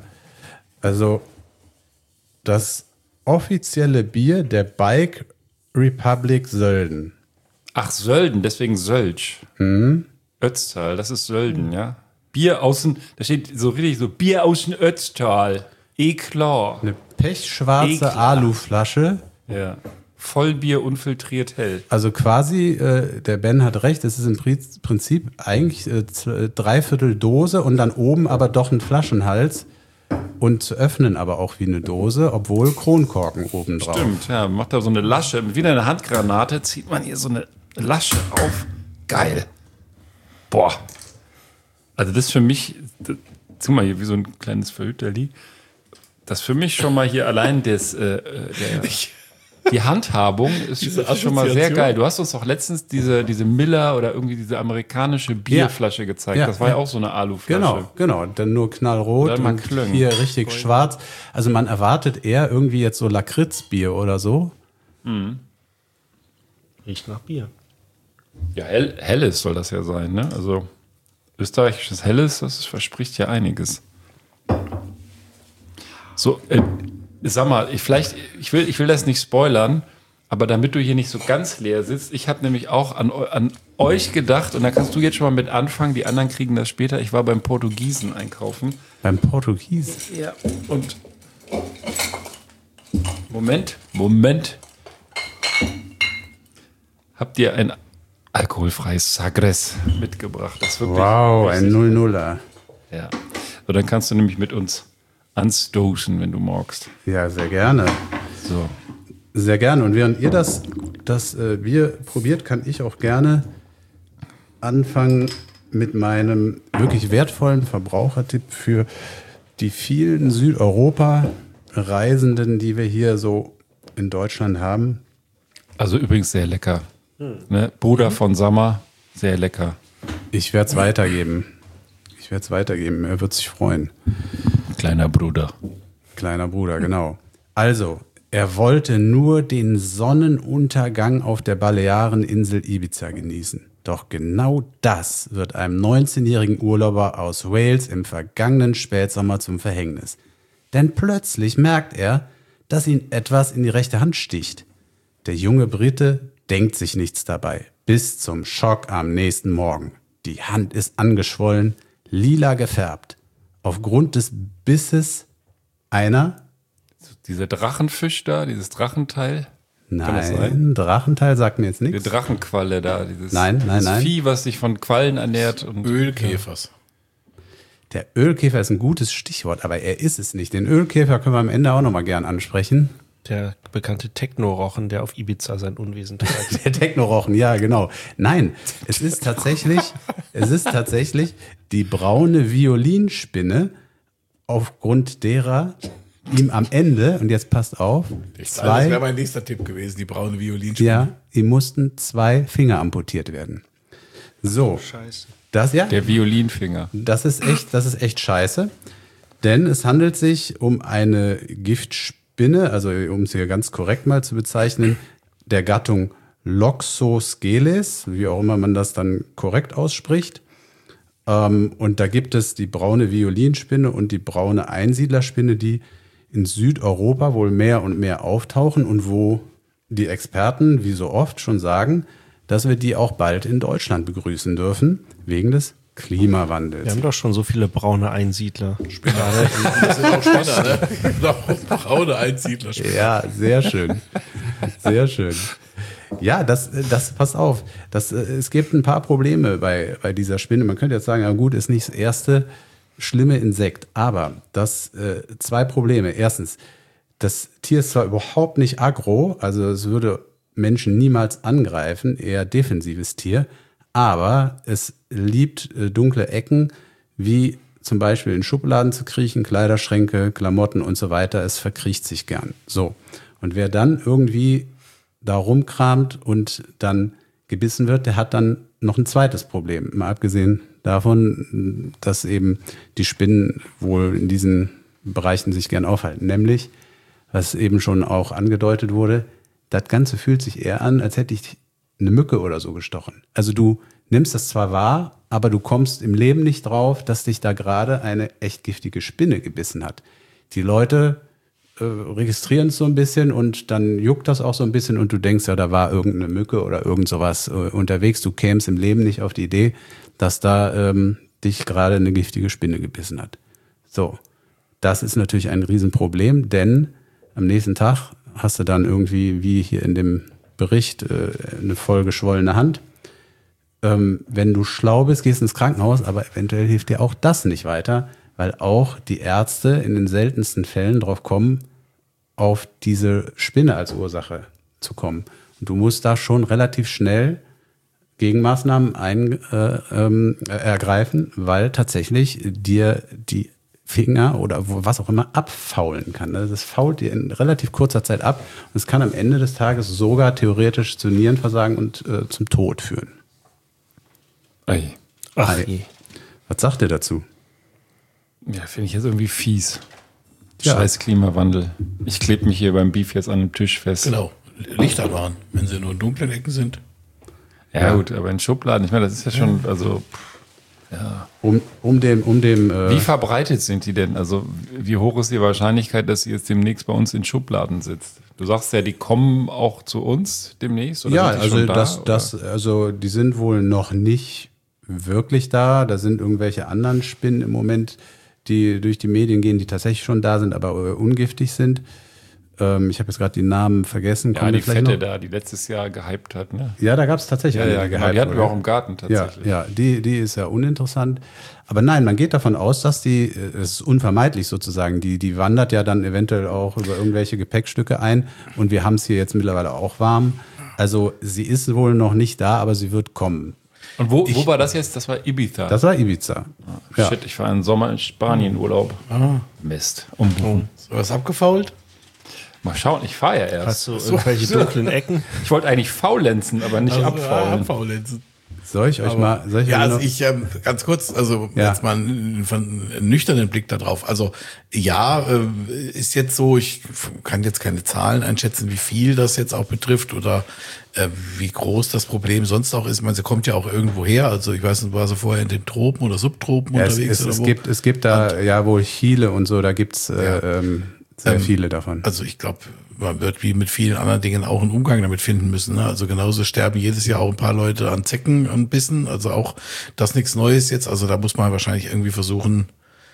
S3: Also das offizielle Bier der Bike Republic Sölden.
S2: Ach, Sölden, deswegen Sölch.
S3: Mhm.
S2: Ötztal, das ist Sölden, ja. Bier außen, da steht so richtig so, Bier aus dem Ötztal. Eh klar.
S3: Eine pechschwarze
S2: Eklar.
S3: Aluflasche.
S2: Ja. Vollbier unfiltriert hell.
S3: Also quasi, äh, der Ben hat recht, es ist im Pri- Prinzip eigentlich äh, z- dreiviertel Dose und dann oben aber doch ein Flaschenhals und zu öffnen aber auch wie eine Dose, obwohl Kronkorken oben drauf.
S2: Stimmt, ja, macht da so eine Lasche, wieder eine Handgranate, zieht man hier so eine Lasche auf. Geil. Boah. Also das ist für mich, das, guck mal hier, wie so ein kleines Verhüterli. Das für mich schon mal hier allein das, äh, der, die Handhabung ist, ist schon mal sehr geil. Du hast uns doch letztens diese, diese Miller oder irgendwie diese amerikanische Bierflasche gezeigt.
S3: Ja,
S2: das war ja
S3: ja.
S2: auch so eine Aluflasche.
S3: Genau, genau. Dann nur knallrot
S2: Dann mal
S3: und
S2: klöngen.
S3: hier richtig schwarz. Also man erwartet eher irgendwie jetzt so Lakritzbier oder so.
S4: Riecht nach Bier.
S2: Ja, hell, helles soll das ja sein, ne? Also österreichisches Helles, das verspricht ja einiges. So, äh, sag mal, ich, vielleicht, ich will, ich will das nicht spoilern, aber damit du hier nicht so ganz leer sitzt, ich habe nämlich auch an, eu- an euch gedacht und da kannst du jetzt schon mal mit anfangen, die anderen kriegen das später. Ich war beim Portugiesen einkaufen.
S3: Beim Portugies.
S2: Ja. Und Moment, Moment. Habt ihr ein alkoholfreies Sagres mitgebracht? Das ist wirklich
S3: Wow, ein
S2: richtig-
S3: null-Nuller.
S2: Ja. So, dann kannst du nämlich mit uns anstoßen, wenn du magst.
S3: Ja, sehr gerne.
S2: So.
S3: Sehr gerne. Und während ihr das, das äh, Bier probiert, kann ich auch gerne anfangen mit meinem wirklich wertvollen Verbrauchertipp für die vielen Südeuropa-Reisenden, die wir hier so in Deutschland haben.
S2: Also übrigens sehr lecker. Ne? Bruder von Sammer, sehr lecker.
S3: Ich werde es weitergeben. Ich werde es weitergeben. Er wird sich freuen.
S2: Kleiner Bruder.
S3: Kleiner Bruder, genau. Also, er wollte nur den Sonnenuntergang auf der Baleareninsel Ibiza genießen. Doch genau das wird einem neunzehnjährigen Urlauber aus Wales im vergangenen Spätsommer zum Verhängnis. Denn plötzlich merkt er, dass ihn etwas in die rechte Hand sticht. Der junge Brite denkt sich nichts dabei. Bis zum Schock am nächsten Morgen. Die Hand ist angeschwollen, lila gefärbt. Aufgrund des Bisses einer,
S2: Dieser Drachenfisch da, dieses Drachenteil. Kann das sein?
S3: nein, Drachenteil sagt mir jetzt
S2: Die
S3: nichts.
S2: Drachenqualle da. Dieses,
S3: Nein, nein,
S2: dieses
S3: nein.
S2: Vieh, was sich von Quallen ernährt. Und
S5: Ölkäfers.
S3: Der Ölkäfer ist ein gutes Stichwort, aber er ist es nicht. Den Ölkäfer können wir am Ende auch nochmal gern ansprechen.
S4: Der bekannte Techno-Rochen, der auf Ibiza sein Unwesen treibt.
S3: Der Technorochen, ja, genau. Nein, es ist tatsächlich, es ist tatsächlich die braune Violinspinne, aufgrund derer ihm am Ende, und jetzt passt auf,
S5: Das wäre
S3: zwei,
S5: mein nächster Tipp gewesen, die braune Violinspinne.
S3: ja, ihm mussten zwei Finger amputiert werden. So,
S4: Scheiße.
S3: das ja.
S2: der Violinfinger.
S3: Das ist echt, das ist echt scheiße. Denn es handelt sich um eine Giftspinne, also um es hier ganz korrekt mal zu bezeichnen, der Gattung Loxosceles, wie auch immer man das dann korrekt ausspricht. Ähm, und da gibt es die braune Violinspinne und die braune Einsiedlerspinne, die in Südeuropa wohl mehr und mehr auftauchen und wo die Experten, wie so oft, schon sagen, dass wir die auch bald in Deutschland begrüßen dürfen, wegen des Klimawandels.
S4: Wir haben doch schon so viele braune Einsiedler.
S5: Das sind auch Spinner, ne? Genau, braune Einsiedler.
S3: Ja, sehr schön. Sehr schön. Ja, das, das passt auf. Das, es gibt ein paar Probleme bei, bei dieser Spinne. Man könnte jetzt sagen, ja gut, ist nicht das erste schlimme Insekt. Aber das äh, zwei Probleme. Erstens, das Tier ist zwar überhaupt nicht aggro, also es würde Menschen niemals angreifen, eher defensives Tier, aber es liebt äh, dunkle Ecken, wie zum Beispiel in Schubladen zu kriechen, Kleiderschränke, Klamotten und so weiter. Es verkriecht sich gern. So. Und wer dann irgendwie da rumkramt und dann gebissen wird, der hat dann noch ein zweites Problem. Mal abgesehen davon, dass eben die Spinnen wohl in diesen Bereichen sich gern aufhalten. Nämlich, was eben schon auch angedeutet wurde, das Ganze fühlt sich eher an, als hätte ich eine Mücke oder so gestochen. Also du nimmst das zwar wahr, aber du kommst im Leben nicht drauf, dass dich da gerade eine echt giftige Spinne gebissen hat. Die Leute äh, registrieren es so ein bisschen und dann juckt das auch so ein bisschen und du denkst, ja, da war irgendeine Mücke oder irgend sowas äh, unterwegs. Du kämst im Leben nicht auf die Idee, dass da ähm, dich gerade eine giftige Spinne gebissen hat. So, das ist natürlich ein Riesenproblem, denn am nächsten Tag hast du dann irgendwie, wie hier in dem Bericht, äh, eine voll geschwollene Hand. Ähm, wenn du schlau bist, gehst ins Krankenhaus, aber eventuell hilft dir auch das nicht weiter, weil auch die Ärzte in den seltensten Fällen drauf kommen, auf diese Spinne als Ursache zu kommen. Und du musst da schon relativ schnell Gegenmaßnahmen ein, äh, ähm, ergreifen, weil tatsächlich dir die Finger oder was auch immer abfaulen kann. Also das fault dir in relativ kurzer Zeit ab und es kann am Ende des Tages sogar theoretisch zu Nierenversagen und äh, zum Tod führen.
S2: Ei.
S4: Ach,
S3: Ei.
S4: je.
S3: Was sagt ihr dazu?
S2: Ja, finde ich jetzt irgendwie fies.
S3: Ja.
S2: Scheiß Klimawandel. Ich klebe mich hier beim Beef jetzt an dem Tisch fest.
S5: Genau. Lichter waren, wenn sie nur in dunklen Ecken sind.
S2: Ja,
S3: Ja.
S2: gut, aber in Schubladen, ich meine, das ist ja schon, also, pff, ja.
S3: Um, um dem, um dem äh,
S2: Wie verbreitet sind die denn? Also, wie hoch ist die Wahrscheinlichkeit, dass sie jetzt demnächst bei uns in Schubladen sitzt? Du sagst ja, die kommen auch zu uns demnächst? Oder
S3: ja,
S2: sind die
S3: also
S2: schon da,
S3: das,
S2: oder?
S3: das, also die sind wohl noch nicht wirklich da. Da sind irgendwelche anderen Spinnen im Moment, die durch die Medien gehen, die tatsächlich schon da sind, aber äh, ungiftig sind. Ähm, ich habe jetzt gerade die Namen vergessen.
S2: Ja,
S3: Kommen
S2: die
S3: wir vielleicht
S2: Fette
S3: noch?
S2: da, die letztes Jahr gehypt hat, ne?
S3: Ja, da gab es tatsächlich
S2: Ja,
S3: eine,
S2: ja,
S3: die
S2: genau.
S3: gehypt
S2: Die hatten wir
S3: wurde.
S2: auch im Garten
S3: Ja,
S2: tatsächlich.
S3: ja, die, die ist ja uninteressant. Aber nein, man geht davon aus, dass die, es ist unvermeidlich sozusagen, die, die wandert ja dann eventuell auch über irgendwelche Gepäckstücke ein und wir haben es hier jetzt mittlerweile auch warm. Also sie ist wohl noch nicht da, aber sie wird kommen.
S2: Und wo, wo war das jetzt? Das war Ibiza.
S3: Das war Ibiza. Ja.
S2: Shit, ich war einen Sommer in Spanien Urlaub. Mist. Umbuchen.
S5: Ist was abgefault?
S2: Mal schauen, ich fahre ja erst.
S4: Hast du irgendwelche dunklen Ecken?
S2: Ich wollte eigentlich faulenzen, aber nicht
S5: Also,
S2: abfaulen.
S5: ja, abfaulenzen.
S3: Soll ich euch
S5: Aber-
S3: mal, soll ich
S5: ja,
S3: euch
S5: also
S3: noch-
S5: ich ähm, ganz kurz, also
S3: Ja.
S5: jetzt mal einen, einen nüchternen Blick da drauf. Also ja, äh, ist jetzt so, ich kann jetzt keine Zahlen einschätzen, wie viel das jetzt auch betrifft oder äh, wie groß das Problem sonst auch ist. Ich meine, sie kommt ja auch irgendwo her. Also ich weiß nicht, war sie vorher in den Tropen oder Subtropen
S3: ja, es,
S5: unterwegs
S3: es,
S5: oder
S3: es,
S5: wo?
S3: gibt, es gibt da ja wohl Chile und so, da gibt's äh,
S5: Ja.
S3: ähm, sehr
S5: Ähm,
S3: viele davon.
S5: Also ich glaube, man wird wie mit vielen anderen Dingen auch einen Umgang damit finden müssen. Ne? Also genauso sterben jedes Jahr auch ein paar Leute an Zecken, an Bissen. Also auch das nichts Neues jetzt. Also da muss man wahrscheinlich irgendwie versuchen,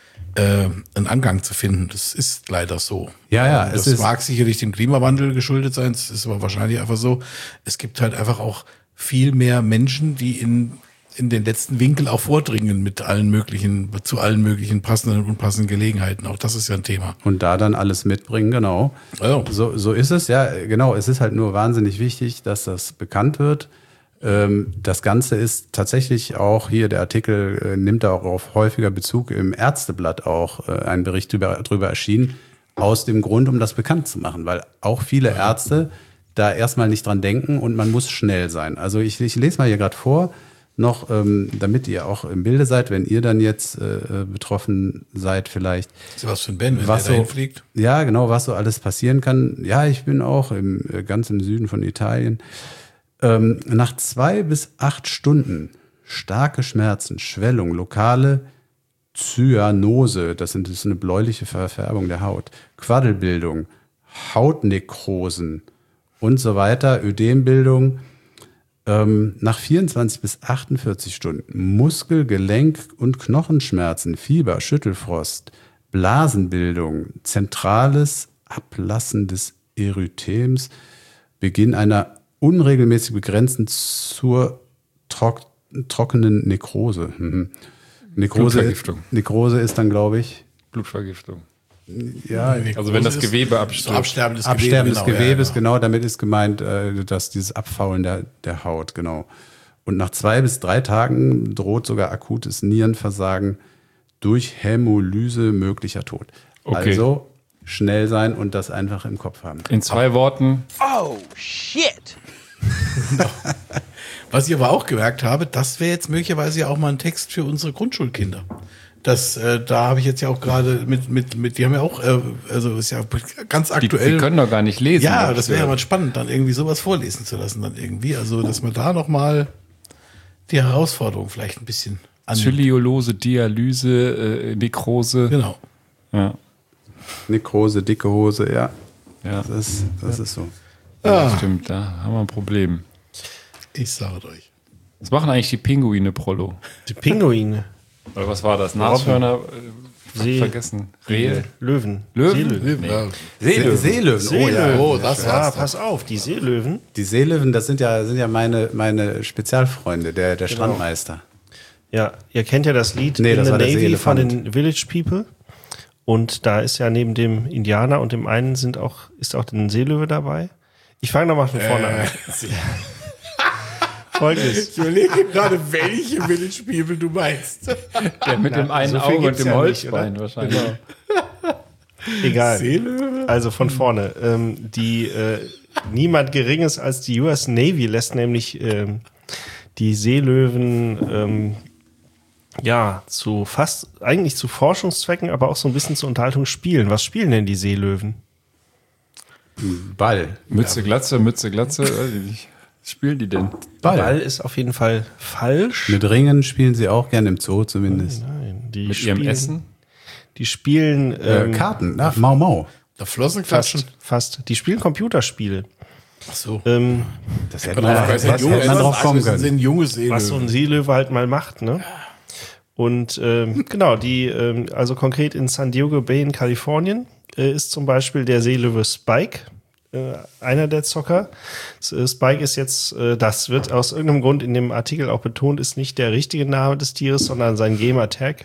S5: äh, einen Angang zu finden. Das ist leider so.
S3: Ja, ja,
S5: Ähm,
S3: es
S5: Das
S3: ist-
S5: mag sicherlich dem Klimawandel geschuldet sein. Es ist aber wahrscheinlich einfach so. Es gibt halt einfach auch viel mehr Menschen, die in in den letzten Winkel auch vordringen mit allen möglichen, zu allen möglichen passenden und unpassenden Gelegenheiten. Auch das ist ja ein Thema.
S3: Und da dann alles mitbringen, genau.
S5: Ja.
S3: So, so ist es, ja, genau. Es ist halt nur wahnsinnig wichtig, dass das bekannt wird. Ähm, das Ganze ist tatsächlich auch hier, der Artikel äh, nimmt da auch auf häufiger Bezug, im Ärzteblatt auch äh, ein Bericht drüber, drüber erschienen, aus dem Grund, um das bekannt zu machen, weil auch viele Ärzte da erstmal nicht dran denken und man muss schnell sein. Also ich, ich lese mal hier gerade vor, noch, ähm, damit ihr auch im Bilde seid, wenn ihr dann jetzt äh, betroffen seid vielleicht.
S5: Ist ja was für ein Ben, wenn
S3: Was
S5: der dahin
S3: so-
S5: fliegt.
S3: Ja, genau, was so alles passieren kann. Ja, ich bin auch im, äh, ganz im Süden von Italien. Ähm, nach zwei bis acht Stunden starke Schmerzen, Schwellung, lokale Zyanose, das, sind, das ist eine bläuliche Verfärbung der Haut, Quaddelbildung, Hautnekrosen und so weiter, Ödembildung. Ähm, nach vierundzwanzig bis achtundvierzig Stunden Muskel-, Gelenk- und Knochenschmerzen, Fieber, Schüttelfrost, Blasenbildung, zentrales Ablassen des Erythems, Beginn einer unregelmäßig begrenzten zur trock trockenen Nekrose. Mhm. Nekrose,
S2: Blutvergiftung.
S3: Nekrose ist dann, glaube ich,
S2: Blutvergiftung.
S3: ja,
S2: Also wenn das
S5: ist-
S2: Gewebe
S5: So
S2: abstirbt.
S5: Absterben des
S3: Absterben
S5: Gewebe,
S3: des Gewebes,
S5: ja,
S3: genau, damit ist gemeint, äh, dass dieses Abfaulen der, der Haut, genau. Und nach zwei bis drei Tagen droht sogar akutes Nierenversagen durch Hämolyse möglicher Tod.
S2: Okay.
S3: Also schnell sein und das einfach im Kopf haben.
S2: In zwei Worten,
S5: Was ich aber auch gemerkt habe, das wäre jetzt möglicherweise ja auch mal ein Text für unsere Grundschulkinder. Das, äh, da habe ich jetzt ja auch gerade mit, mit, mit, die haben ja auch, äh, also ist ja ganz
S2: die,
S5: aktuell.
S2: die können doch gar nicht lesen.
S5: ja,
S2: hab
S5: das
S2: ich
S5: wäre ja
S2: gehört.
S5: mal spannend, dann irgendwie sowas vorlesen zu lassen, dann irgendwie. Also, dass man da nochmal die Herausforderung vielleicht ein bisschen annimmt.
S2: Zyliolose, Dialyse, äh, Nekrose.
S5: Genau.
S2: Ja,
S3: Nekrose, dicke Hose, ja,
S2: ja.
S3: das ist, das ist so.
S2: Das stimmt, da haben wir ein Problem.
S5: Ich sage euch.
S2: Was machen eigentlich die Pinguine, Prollo?
S4: Die Pinguine.
S2: Oder was war das? Nashörner, äh,
S4: See,
S2: vergessen. Rehe.
S4: Löwen.
S2: Löwen?
S4: Seelöwen.
S5: Ja.
S3: Seelöwen. Seelöwen. Oh ja.
S4: Seelöwen.
S5: Oh, das
S4: ja,
S5: war's.
S4: pass auf, die Seelöwen.
S3: Die Seelöwen, das sind ja, sind ja meine, meine Spezialfreunde, der, der
S4: Genau.
S3: Strandmeister.
S4: Ja, ihr kennt ja das Lied
S3: Nee,
S4: In
S3: das
S4: the
S3: war der
S4: Navy von
S3: Seeelefant.
S4: den Village People. Und da ist ja neben dem Indianer und dem einen sind auch, ist auch ein Seelöwe dabei. Ich fange nochmal von vorne an. Folgendes.
S5: Ich überlege gerade, welche Village People du meinst.
S2: Der mit dem einen
S4: so viel
S2: Auge und
S4: gibt's
S2: dem
S4: ja
S2: Holzbein
S4: nicht,
S2: wahrscheinlich.
S4: Egal.
S5: Seelöwe?
S4: Also von vorne. Ähm, die äh, niemand Geringes als die U S Navy lässt nämlich ähm, die Seelöwen ähm, ja zu fast eigentlich zu Forschungszwecken, aber auch so ein bisschen zur Unterhaltung spielen. Was spielen denn die Seelöwen?
S3: Ball.
S2: Mütze, Glatze, Mütze, Glatze. weiß ich nicht. Was spielen die denn?
S3: Ball.
S4: Ball ist auf jeden Fall falsch.
S3: Mit Ringen spielen sie auch gerne im Zoo zumindest.
S4: Nein, die
S2: Mit
S4: spielen,
S2: ihrem Essen?
S4: Die spielen
S3: Äh,
S4: ähm,
S3: Karten, na, Mau Mau.
S5: Da Flossen klatschen.
S4: fast, fast. Die spielen Computerspiele.
S5: Ach so.
S4: Ähm,
S3: Das hätte
S5: Man,
S3: man,
S5: das
S3: das hätte man drauf kommen können.
S5: sind junge Seelöwen.
S4: was so ein Seelöwe halt mal macht, ne? Und ähm, genau, die, ähm, also konkret in San Diego Bay in Kalifornien äh, ist zum Beispiel der Seelöwe Spike, äh, einer der Zocker. S- äh, Spike ist jetzt, äh, das wird aus irgendeinem Grund in dem Artikel auch betont, ist nicht der richtige Name des Tieres, sondern sein Gamer-Tag.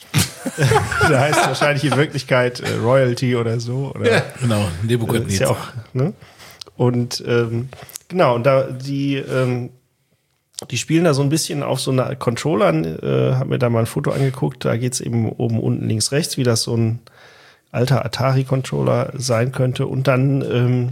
S4: Der heißt wahrscheinlich in Wirklichkeit äh, Royalty oder so. Oder
S5: Ja, genau.
S4: ist ja
S5: Nebukadnezar.
S4: auch, ne? Und ähm, genau, und da die, ähm, die spielen da so ein bisschen auf so einer Controllern, äh, hab mir da mal ein Foto angeguckt, da geht's eben oben, unten, links, rechts, wie das so ein alter Atari-Controller sein könnte. Und dann ähm,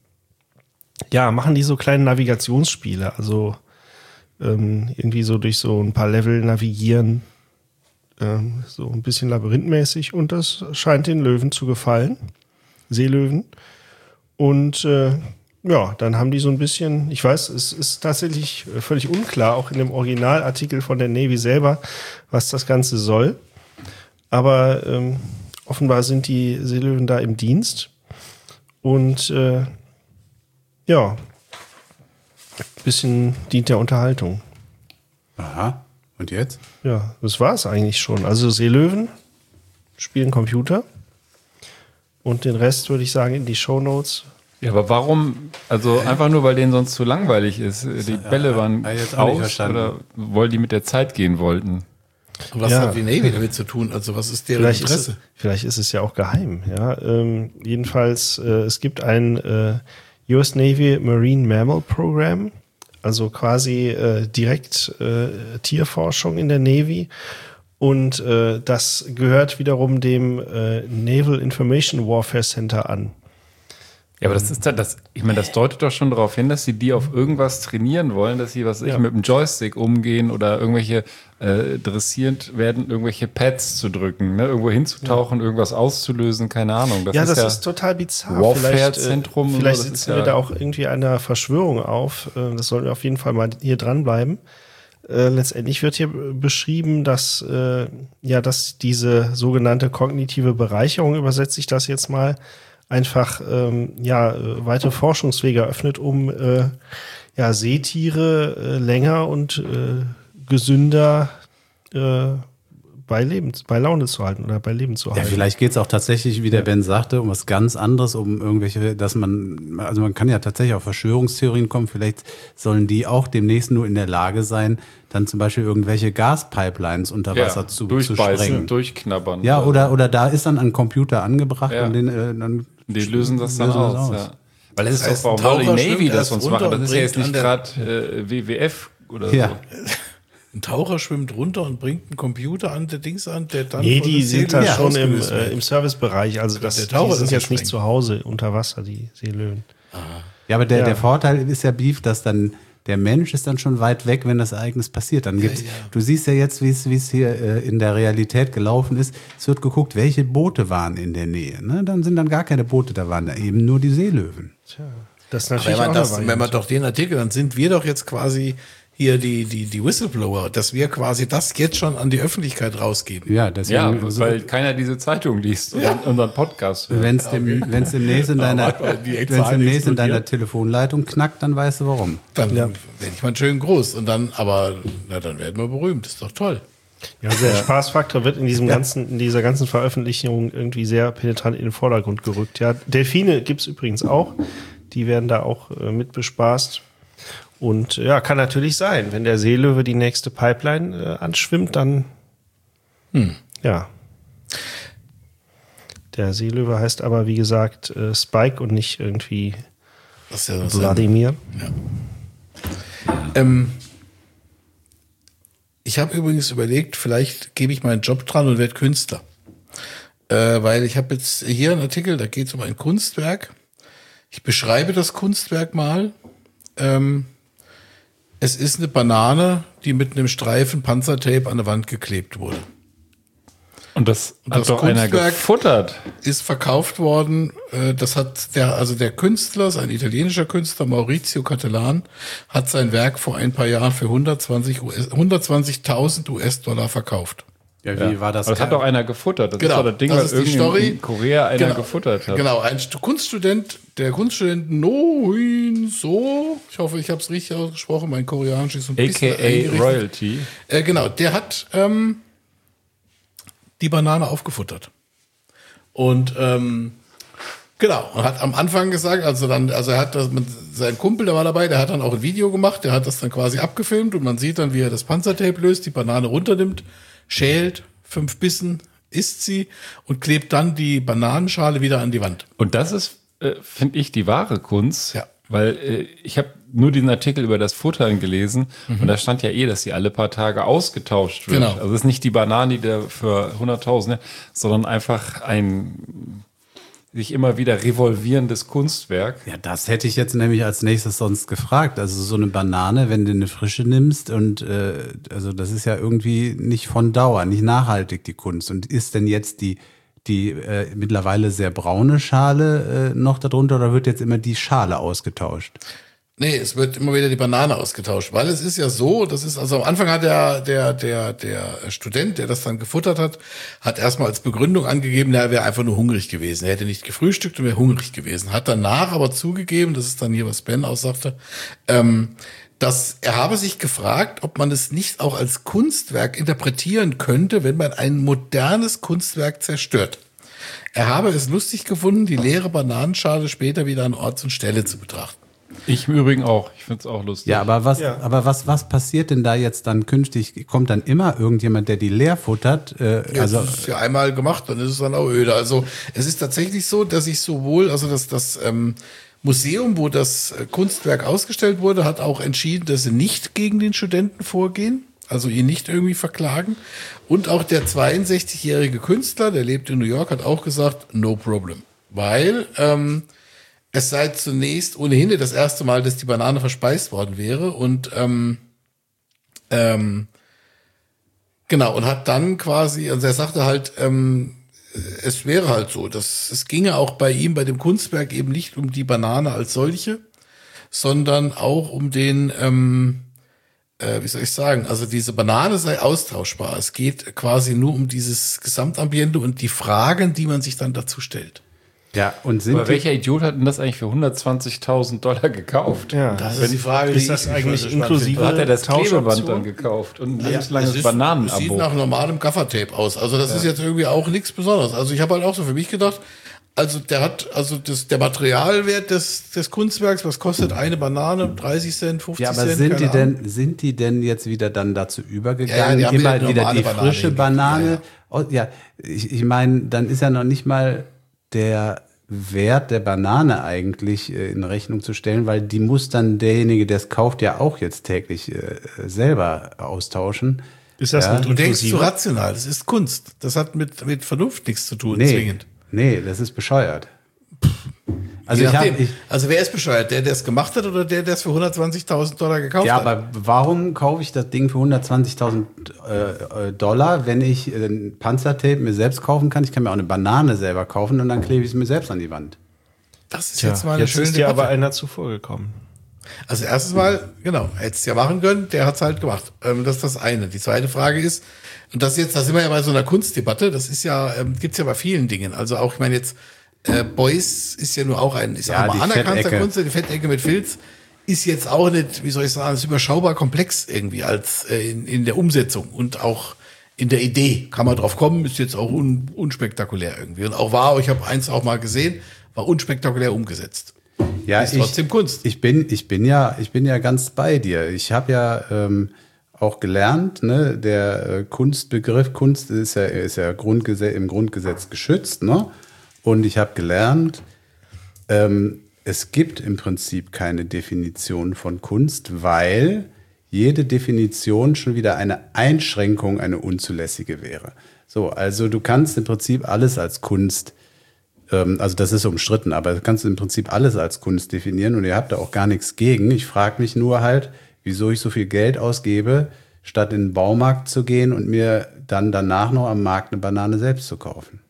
S4: ja, machen die so kleine Navigationsspiele, also ähm, irgendwie so durch so ein paar Level navigieren, ähm, so ein bisschen labyrinthmäßig, und das scheint den Löwen zu gefallen, Seelöwen. Und äh, ja, dann haben die so ein bisschen, ich weiß, es ist tatsächlich völlig unklar, auch in dem Originalartikel von der Navy selber, was das Ganze soll. Aber ähm, offenbar sind die Seelöwen da im Dienst. Und äh, ja, ein bisschen dient der Unterhaltung.
S3: Aha. Und jetzt?
S4: Ja, das war es eigentlich schon. Also Seelöwen spielen Computer. Und den Rest würde ich sagen in die Shownotes.
S2: Ja, aber warum? Also einfach nur, weil denen sonst zu langweilig ist. Die Bälle waren
S3: hab ich jetzt auch nicht
S2: aus
S3: verstanden.
S2: oder weil die mit der Zeit gehen wollten.
S5: Und was
S4: Ja.
S5: hat die Navy damit zu tun? Also was ist deren
S4: Vielleicht ist,
S5: Interesse?
S4: es, vielleicht ist es ja auch geheim. Ja, ähm, jedenfalls, äh, es gibt ein äh, U S Navy Marine Mammal Program, also quasi äh, direkt äh, Tierforschung in der Navy. Und äh, das gehört wiederum dem äh, Naval Information Warfare Center an.
S2: Ja, aber das ist ja das, ich meine, das deutet doch schon darauf hin, dass sie die auf irgendwas trainieren wollen, dass sie, was weiß ich,
S4: Ja.
S2: mit dem Joystick umgehen oder irgendwelche äh, dressiert werden, irgendwelche Pads zu drücken, ne? Irgendwo hinzutauchen, irgendwas auszulösen, keine Ahnung. Das
S4: ja,
S2: ist
S4: das
S2: ja
S4: ist total bizarr.
S2: Warfare-Zentrum und
S4: Vielleicht, äh,
S2: so,
S4: vielleicht
S2: das ist
S4: sitzen
S2: ja-
S4: wir da auch irgendwie einer Verschwörung auf. Äh, Das sollten wir auf jeden Fall mal hier dranbleiben. Äh, letztendlich wird hier beschrieben, dass äh, ja, dass diese sogenannte kognitive Bereicherung, übersetze ich das jetzt mal, einfach ähm, ja äh, weitere Forschungswege eröffnet, um äh, ja Seetiere äh, länger und äh, gesünder äh, bei Leben, bei Laune zu halten oder bei Leben zu halten.
S3: Ja, vielleicht geht es auch tatsächlich, wie der Ben sagte, um was ganz anderes, um irgendwelche, dass man, also man kann ja tatsächlich auf Verschwörungstheorien kommen, vielleicht sollen die auch demnächst nur in der Lage sein, dann zum Beispiel irgendwelche Gaspipelines unter Wasser
S2: ja,
S3: zu, zu
S2: durchbeißen,
S3: sprengen.
S2: durchknabbern.
S3: Ja, oder, oder da ist dann ein Computer angebracht
S2: Ja.
S3: und den, äh, dann
S2: Die lösen das dann
S3: lösen
S2: aus.
S3: das
S2: Ja. Weil das ist
S5: heißt,
S2: doch,
S5: ein
S2: warum soll
S5: Taucher
S2: die Navy
S5: schwimmt
S2: das
S5: erst
S2: sonst
S5: runter
S2: machen? Das
S5: und
S2: ist ja jetzt
S5: bringt
S2: nicht
S5: an
S2: gerade äh, W W F oder
S3: Ja.
S2: so.
S5: Ein Taucher schwimmt runter und bringt einen Computer an der Dings an, der dann
S4: Nee,
S5: von
S4: die
S5: der
S4: sind da
S5: Seelöwe
S4: schon im,
S5: ausgelöst
S4: äh,
S5: wird.
S4: im Servicebereich. Also das,
S5: der
S4: die
S5: Taucher
S4: sind
S5: das
S4: jetzt nicht
S5: sprengt.
S4: zu Hause unter Wasser, die Seelöwen.
S3: Ja, aber der,
S4: Ja.
S3: der Vorteil ist ja, Beef, dass dann der Mensch ist dann schon weit weg, wenn das Ereignis passiert. Dann gibt's,
S5: ja.
S3: du siehst ja jetzt, wie es wie es hier äh, in der Realität gelaufen ist. Es wird geguckt, welche Boote waren in der Nähe. Ne? Dann sind dann gar keine Boote, da waren da eben nur die Seelöwen.
S4: Das ist
S5: Wenn
S4: natürlich
S5: man,
S4: auch
S5: das,
S4: eine
S5: wenn man
S4: Variante.
S5: doch den Artikel, dann sind wir doch jetzt quasi hier die, die, die Whistleblower, dass wir quasi das jetzt schon an die Öffentlichkeit rausgeben.
S3: Ja,
S2: Ja,
S3: deswegen.
S2: weil keiner diese Zeitung liest und unseren Podcast hört.
S3: wenn es dem, wenn's demnächst in deiner,
S5: warte mal, die
S3: wenn's
S5: Zahlen
S3: demnächst in deiner
S5: explodieren.
S3: Telefonleitung knackt, dann weißt du warum.
S5: Dann werde ich mal schön groß und dann, aber na, dann werden wir berühmt. Ist doch toll.
S4: Ja, der Spaßfaktor wird in diesem ganzen, in dieser ganzen Veröffentlichung irgendwie sehr penetrant in den Vordergrund gerückt. Ja, Delfine gibt's übrigens auch. Die werden da auch äh, mit bespaßt. Und ja, kann natürlich sein, wenn der Seelöwe die nächste Pipeline äh, anschwimmt, dann hm. ja. Der Seelöwe heißt aber, wie gesagt, äh, Spike und nicht irgendwie
S5: das ist ja
S4: Wladimir.
S5: Ja. Ähm, ich habe übrigens überlegt, vielleicht gebe ich meinen Job dran und werde Künstler. Äh, weil ich habe jetzt hier einen Artikel, da geht es um ein Kunstwerk. Ich beschreibe das Kunstwerk mal. Ähm, es ist eine Banane, die mit einem Streifen Panzertape an der Wand geklebt wurde.
S2: Und das
S5: Und
S2: hat
S5: das
S2: doch einer
S5: Kunstwerk
S2: gefuttert.
S5: Ist verkauft worden. Äh, das hat der, also der Künstler, ein italienischer Künstler, Maurizio Cattelan, hat sein Werk vor ein paar Jahren für hundertzwanzigtausend U S-Dollar verkauft.
S3: Ja, wie ja. war das?
S2: Aber das hat doch einer gefuttert. Das
S5: genau,
S2: ist doch das Ding,
S5: das
S2: was
S5: ist die
S2: irgendwie
S5: Story.
S2: in Korea einer
S5: genau,
S2: gefuttert hat.
S5: Genau, ein Kunststudent, der Kunststudent Noin So, ich hoffe, ich habe es richtig ausgesprochen, mein Koreanisch ist so ein bisschen
S2: A K A Royalty.
S5: Äh, genau, der hat ähm, die Banane aufgefuttert. Und ähm, genau, und hat am Anfang gesagt, also dann, also er hat das mit sein Kumpel, der war dabei, der hat dann auch ein Video gemacht, der hat das dann quasi abgefilmt und man sieht dann, wie er das Panzertape löst, die Banane runternimmt, schält, fünf Bissen, isst sie und klebt dann die Bananenschale wieder an die Wand.
S2: Und das ist, äh, finde ich, die wahre Kunst.
S5: Ja.
S2: Weil äh, ich habe nur diesen Artikel über das Futtern gelesen mhm. und da stand ja eh, dass die alle paar Tage ausgetauscht wird.
S5: Genau.
S2: Also es ist nicht die Banane, die da für hunderttausend, sondern einfach ein sich immer wieder revolvierendes Kunstwerk.
S3: Ja, das hätte ich jetzt nämlich als nächstes sonst gefragt. Also so eine Banane, wenn du eine frische nimmst und äh, also das ist ja irgendwie nicht von Dauer, nicht nachhaltig die Kunst. Und ist denn jetzt die die äh, mittlerweile sehr braune Schale äh, noch darunter oder wird jetzt immer die Schale ausgetauscht?
S5: Nee, es wird immer wieder die Banane ausgetauscht, weil es ist ja so, das ist, also am Anfang hat der, der, der, der Student, der das dann gefuttert hat, hat erstmal als Begründung angegeben, er wäre einfach nur hungrig gewesen. Er hätte nicht gefrühstückt und wäre hungrig gewesen. Hat danach aber zugegeben, das ist dann hier, was Ben aussagte, ähm, dass er habe sich gefragt, ob man es nicht auch als Kunstwerk interpretieren könnte, wenn man ein modernes Kunstwerk zerstört. Er habe es lustig gefunden, die leere Bananenschale später wieder an Ort und Stelle zu betrachten.
S2: Ich im Übrigen auch. Ich finde es auch lustig.
S3: Ja, aber was,
S4: Ja.
S3: aber was, was passiert denn da jetzt dann künftig? Kommt dann immer irgendjemand, der die leer futtert? Äh,
S5: Ja,
S3: also
S5: das ist ja einmal gemacht, dann ist es dann auch öde. Also es ist tatsächlich so, dass ich sowohl, also das, das ähm, Museum, wo das Kunstwerk ausgestellt wurde, hat auch entschieden, dass sie nicht gegen den Studenten vorgehen, also ihn nicht irgendwie verklagen. Und auch der zweiundsechzigjährige Künstler, der lebt in New York, hat auch gesagt, no problem. Weil ähm, es sei zunächst ohnehin das erste Mal, dass die Banane verspeist worden wäre. Und ähm, ähm, genau, und hat dann quasi, also er sagte halt, ähm, es wäre halt so, dass es ginge auch bei ihm, bei dem Kunstwerk eben nicht um die Banane als solche, sondern auch um den, ähm, äh, wie soll ich sagen, also diese Banane sei austauschbar. Es geht quasi nur um dieses Gesamtambiente und die Fragen, die man sich dann dazu stellt.
S3: ja, und sind
S2: Aber
S3: die,
S2: welcher Idiot hat denn das eigentlich für hundertzwanzigtausend Dollar gekauft?
S4: Ja.
S5: Das ist die Frage,
S4: Ist das
S5: ich
S4: eigentlich
S5: spannend
S4: inklusive
S2: Da hat er das
S4: Tauschoption?
S2: Klebeband dann gekauft und ein
S5: finde.
S2: lebenslanges
S5: Es ist- Es sieht
S2: Bananenabo.
S5: nach normalem Gaffertape aus. Also das ist jetzt irgendwie auch nichts Besonderes. Also ich habe halt auch so für mich gedacht, also der hat, also das, der Materialwert des, des Kunstwerks, was kostet eine Banane? dreißig Cent, fünfzig
S3: ja, aber
S5: Cent?
S3: sind die
S5: keine Ahnung.
S3: denn, sind die denn jetzt wieder dann dazu
S5: Ja, ja,
S3: übergegangen,
S5: die haben
S3: immer
S5: ja
S3: wieder
S5: normale
S3: die
S5: Banane
S3: frische
S5: hingekriegt,
S3: Banane?
S5: ja, ja.
S3: Oh, ja, ich, ich meine, dann ist ja noch nicht mal der Wert der Banane eigentlich äh, in Rechnung zu stellen, weil die muss dann derjenige, der es kauft, ja auch jetzt täglich äh, selber austauschen.
S4: Ist das
S3: Ja.
S4: nicht
S5: Du denkst zu
S4: inklusive?
S5: rational. Das ist Kunst. Das hat mit, mit Vernunft nichts zu tun,
S3: Nee,
S5: zwingend.
S3: nee, das ist bescheuert. Also
S5: Je
S3: ich hab,
S5: nachdem.
S3: ich,
S5: also wer ist bescheuert? Der, der es gemacht hat oder der, der es für hundertzwanzigtausend Dollar gekauft
S3: ja,
S5: hat?
S3: aber warum kaufe ich das Ding für hundertzwanzigtausend äh, äh, Dollar, wenn ich äh, ein Panzertape mir selbst kaufen kann? Ich kann mir auch eine Banane selber kaufen und dann klebe ich es mir selbst an die Wand.
S5: Das ist
S4: Tja,
S5: jetzt mal eine
S4: jetzt
S5: schöne
S4: ist dir aber
S5: Debatte.
S4: einer zuvor gekommen.
S5: Also erstes Mal, genau, hätte es ja machen können, der hat es halt gemacht. Ähm, das ist das eine. Die zweite Frage ist, und das jetzt, da sind wir ja bei so einer Kunstdebatte, das ist ja, ähm, gibt's ja bei vielen Dingen. Also auch, ich meine jetzt, äh, Beuys ist ja nur auch ein, ist
S3: Ja,
S5: auch
S3: die
S5: mal anerkannter
S3: Fettecke.
S5: Künstler, die Fettecke mit Filz, ist jetzt auch nicht, wie soll ich sagen, ist überschaubar komplex irgendwie als äh, in, in der Umsetzung und auch in der Idee kann man drauf kommen, ist jetzt auch un, unspektakulär irgendwie. Und auch war, ich habe eins auch mal gesehen, war unspektakulär umgesetzt.
S3: Ja,
S5: ist trotzdem
S3: ich,
S5: Kunst.
S3: Ich bin, ich bin ja, ich bin ja ganz bei dir. Ich habe ja ähm, auch gelernt, ne, der äh, Kunstbegriff, Kunst ist ja, ist ja Grundgesetz, im Grundgesetz geschützt, ne? Und ich habe gelernt, ähm, es gibt im Prinzip keine Definition von Kunst, weil jede Definition schon wieder eine Einschränkung, eine unzulässige wäre. So, also du kannst im Prinzip alles als Kunst, ähm, also das ist umstritten, aber du kannst im Prinzip alles als Kunst definieren und ihr habt da auch gar nichts gegen. Ich frage mich nur halt, wieso ich so viel Geld ausgebe, statt in den Baumarkt zu gehen und mir dann danach noch am Markt eine Banane selbst zu kaufen.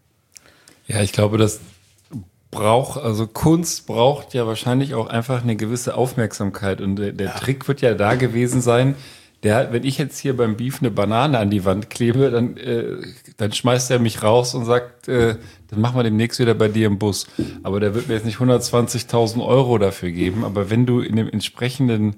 S2: Ja, ich glaube, das braucht, also Kunst braucht ja wahrscheinlich auch einfach eine gewisse Aufmerksamkeit. Und der, der ja. Trick wird ja da gewesen sein, der, wenn ich jetzt hier beim Beef eine Banane an die Wand klebe, dann, äh, dann schmeißt er mich raus und sagt, äh, dann machen wir demnächst wieder bei dir im Bus. Aber der wird mir jetzt nicht hundertzwanzigtausend Euro dafür geben. Aber wenn du in dem entsprechenden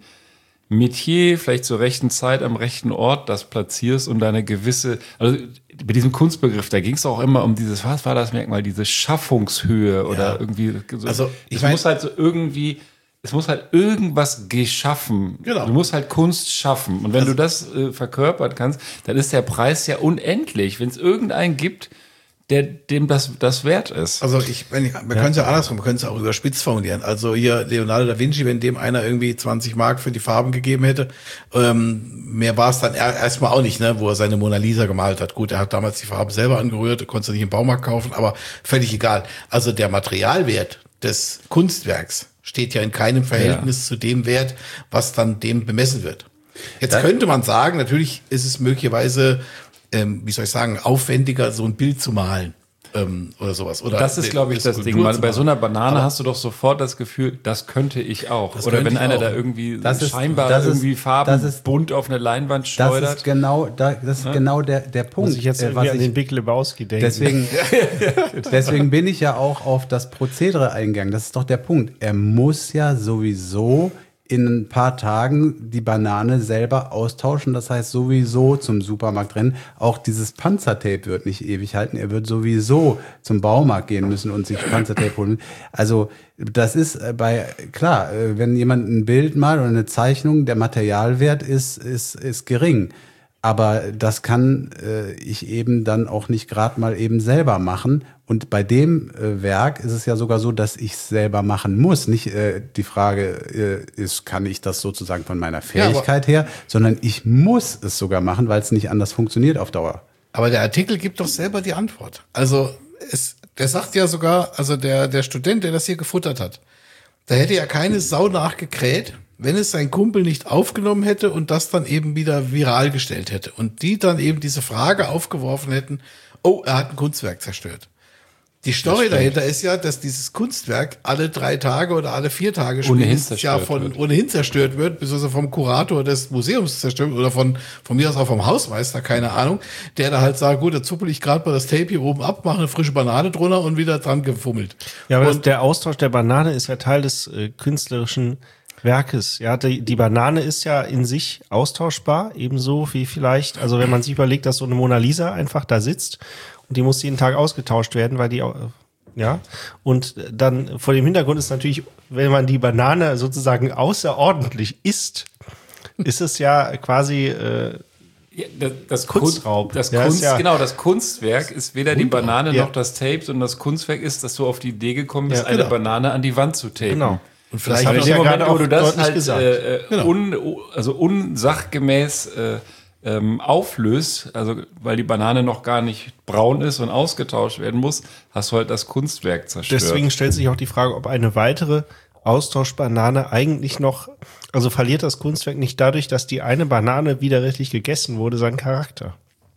S2: Metier, vielleicht zur rechten Zeit am rechten Ort das platzierst und deine gewisse, also bei diesem Kunstbegriff, da ging es auch immer um dieses, was war das Merkmal, diese Schaffungshöhe oder ja. irgendwie so. Also ich es mein, muss halt so irgendwie, es muss halt irgendwas geschaffen. Genau. Du musst halt Kunst schaffen. Und wenn also, du das äh, verkörpert kannst, dann ist der Preis ja unendlich. Wenn es irgendeinen gibt, der dem das, das wert ist.
S5: Also ich, wenn ich, wir ja. können es ja andersrum, wir können es auch überspitzt formulieren. Also hier Leonardo da Vinci, wenn dem einer irgendwie zwanzig Mark für die Farben gegeben hätte, ähm, mehr war es dann erstmal auch nicht, ne, wo er seine Mona Lisa gemalt hat. Gut, er hat damals die Farben selber angerührt, konnte sie nicht im Baumarkt kaufen, aber völlig egal. Also der Materialwert des Kunstwerks steht ja in keinem Verhältnis ja. zu dem Wert, was dann dem bemessen wird. Jetzt das könnte man sagen, natürlich ist es möglicherweise Ähm, wie soll ich sagen, aufwendiger, so ein Bild zu malen ähm, oder sowas. Oder
S2: das ist, glaube ich, das Ding. Weil bei so einer Banane aber hast du doch sofort das Gefühl, das könnte ich auch. Oder wenn einer auch. da irgendwie
S3: das ist,
S2: scheinbar
S3: das
S2: irgendwie
S3: ist,
S2: Farben
S3: ist,
S2: bunt auf eine Leinwand schleudert.
S3: Das ist genau, das ist ja? genau der, der Punkt.
S4: Muss ich jetzt irgendwie an den Big Lebowski denken.
S3: Deswegen, deswegen bin ich ja auch auf das Prozedere eingegangen. Das ist doch der Punkt. Er muss ja sowieso in ein paar Tagen die Banane selber austauschen. Das heißt sowieso zum Supermarkt rennen. Auch dieses Panzertape wird nicht ewig halten. Er wird sowieso zum Baumarkt gehen müssen und sich Panzertape holen. Also das ist bei, klar, wenn jemand ein Bild malt oder eine Zeichnung, der Materialwert ist, ist, ist gering. Aber das kann äh, ich eben dann auch nicht gerade mal eben selber machen. Und bei dem äh, Werk ist es ja sogar so, dass ich es selber machen muss. Nicht äh, die Frage äh, ist, kann ich das sozusagen von meiner Fähigkeit ja, her, sondern ich muss es sogar machen, weil es nicht anders funktioniert auf Dauer.
S5: Aber der Artikel gibt doch selber die Antwort. Also es, der sagt ja sogar, also der, der Student, der das hier gefuttert hat, da hätte ja keine Sau nachgekräht, wenn es sein Kumpel nicht aufgenommen hätte und das dann eben wieder viral gestellt hätte. Und die dann eben diese Frage aufgeworfen hätten, oh, er hat ein Kunstwerk zerstört. Die Story dahinter ist ja, dass dieses Kunstwerk alle drei Tage oder alle vier Tage spätestens ja von wird. ohnehin zerstört wird, beziehungsweise vom Kurator des Museums zerstört oder von, von mir aus auch vom Hausmeister, keine Ahnung, der da halt sagt, gut, da zuppel ich gerade mal das Tape hier oben ab, mache eine frische Banane drunter und wieder dran gefummelt.
S4: Ja, aber
S5: und
S4: das, der Austausch der Banane ist ja Teil des äh, künstlerischen Werkes. Ja, die, die Banane ist ja in sich austauschbar, ebenso wie vielleicht, also wenn man sich überlegt, dass so eine Mona Lisa einfach da sitzt und die muss jeden Tag ausgetauscht werden, weil die, ja, und dann vor dem Hintergrund ist natürlich, wenn man die Banane sozusagen außerordentlich isst, ist es ja quasi äh,
S2: ja, das, das
S4: Kunstraub.
S2: Das
S4: ja,
S2: Kunst,
S4: ja,
S2: genau, das Kunstwerk ist weder die Banane
S4: ja.
S2: noch das Tape, sondern das Kunstwerk ist, dass du auf die Idee gekommen bist,
S4: ja,
S2: eine
S4: genau.
S2: Banane an die Wand zu tapen.
S4: Genau.
S5: Und vielleicht
S2: in dem Moment, wo du das halt
S4: gesagt.
S2: äh,
S5: genau.
S2: un, also unsachgemäß äh, ähm, auflöst, also weil die Banane noch gar nicht braun ist und ausgetauscht werden muss, hast du halt das Kunstwerk zerstört.
S4: Deswegen stellt sich auch die Frage, ob eine weitere Austauschbanane eigentlich noch, also verliert das Kunstwerk nicht dadurch, dass die eine Banane widerrechtlich gegessen wurde, seinen Charakter.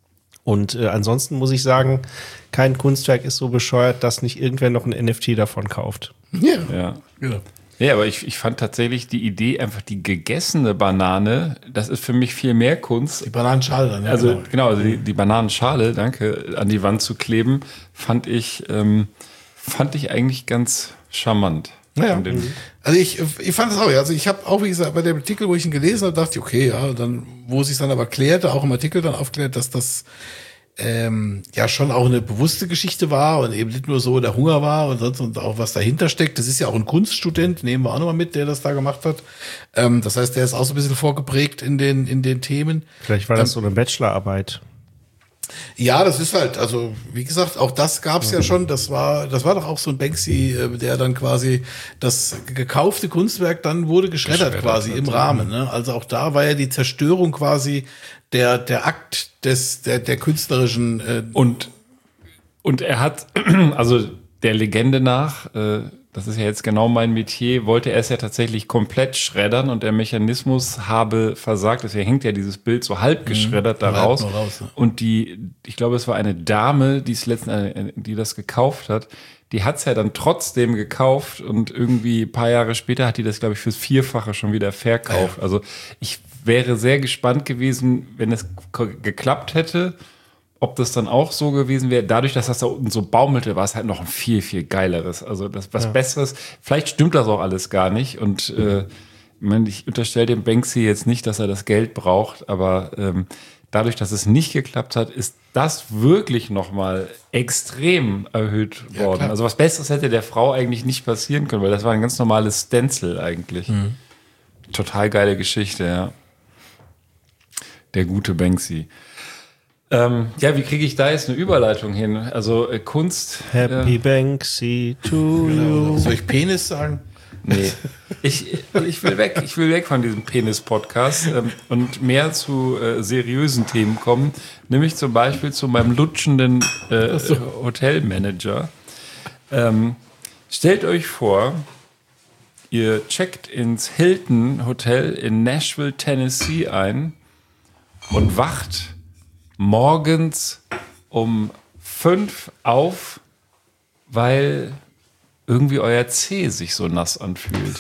S4: Und äh, ansonsten muss ich sagen, kein Kunstwerk ist so bescheuert, dass nicht irgendwer noch ein N F T davon kauft.
S5: Ja,
S2: ja.
S5: genau.
S2: Ja, aber ich, ich fand tatsächlich die Idee, einfach die gegessene Banane, das ist für mich viel mehr Kunst.
S5: Die Bananenschale dann, ja.
S2: Also
S5: genau,
S2: genau also die, die Bananenschale, danke, an die Wand zu kleben, fand ich, ähm, fand ich eigentlich ganz charmant.
S5: Naja, also ich, ich fand es auch, also ich habe auch, wie gesagt, bei dem Artikel, wo ich ihn gelesen habe, dachte ich, okay, ja, dann, wo es sich dann aber klärte, auch im Artikel dann aufklärt, dass das ähm, ja schon auch eine bewusste Geschichte war und eben nicht nur so der Hunger war und sonst und auch was dahinter steckt. Das ist ja auch ein Kunststudent, nehmen wir auch nochmal mit, der das da gemacht hat. Ähm, das heißt, der ist auch so ein bisschen vorgeprägt in den, in den Themen.
S4: Vielleicht war das
S5: ähm,
S4: so eine Bachelorarbeit.
S5: Ja, das ist halt, also wie gesagt, auch das gab's ja schon. Das war, das war doch auch so ein Banksy, äh, der dann quasi das gekaufte Kunstwerk dann wurde geschreddert, geschreddert quasi im Rahmen. Ne? Also auch da war ja die Zerstörung quasi der der Akt des der der künstlerischen äh
S2: und und er hat also der Legende nach, äh, das ist ja jetzt genau mein Metier, wollte er es ja tatsächlich komplett schreddern und der Mechanismus habe versagt. Deswegen hängt ja dieses Bild so halb geschreddert mhm, da raus. raus ne? Und die, ich glaube, es war eine Dame, die es letzten, die das gekauft hat. Die hat es ja dann trotzdem gekauft und irgendwie ein paar Jahre später hat die das, glaube ich, fürs Vierfache schon wieder verkauft. Ja. Also ich wäre sehr gespannt gewesen, wenn es geklappt hätte, ob das dann auch so gewesen wäre. Dadurch, dass das da unten so baumelte, war es halt noch ein viel, viel geileres. Also das was ja. Besseres. Vielleicht stimmt das auch alles gar nicht. Und äh, ich, meine, ich unterstelle dem Banksy jetzt nicht, dass er das Geld braucht, aber ähm, dadurch, dass es nicht geklappt hat, ist das wirklich nochmal extrem erhöht worden. Ja, also was Besseres hätte der Frau eigentlich nicht passieren können, weil das war ein ganz normales Stencil eigentlich. Mhm. Total geile Geschichte, ja. Der gute Banksy. Ähm, ja, wie kriege ich da jetzt eine Überleitung hin? Also äh, Kunst.
S4: Happy äh, Banksy to
S5: genau.
S4: you.
S5: Soll ich Penis sagen?
S2: Nee. Ich, ich will weg. Ich will weg von diesem Penis-Podcast ähm, und mehr zu äh, seriösen Themen kommen. Nämlich zum Beispiel zu meinem lutschenden äh, so. Hotelmanager. Ähm, stellt euch vor, ihr checkt ins Hilton Hotel in Nashville, Tennessee ein und wacht morgens um fünf auf, weil irgendwie euer Zeh sich so nass anfühlt.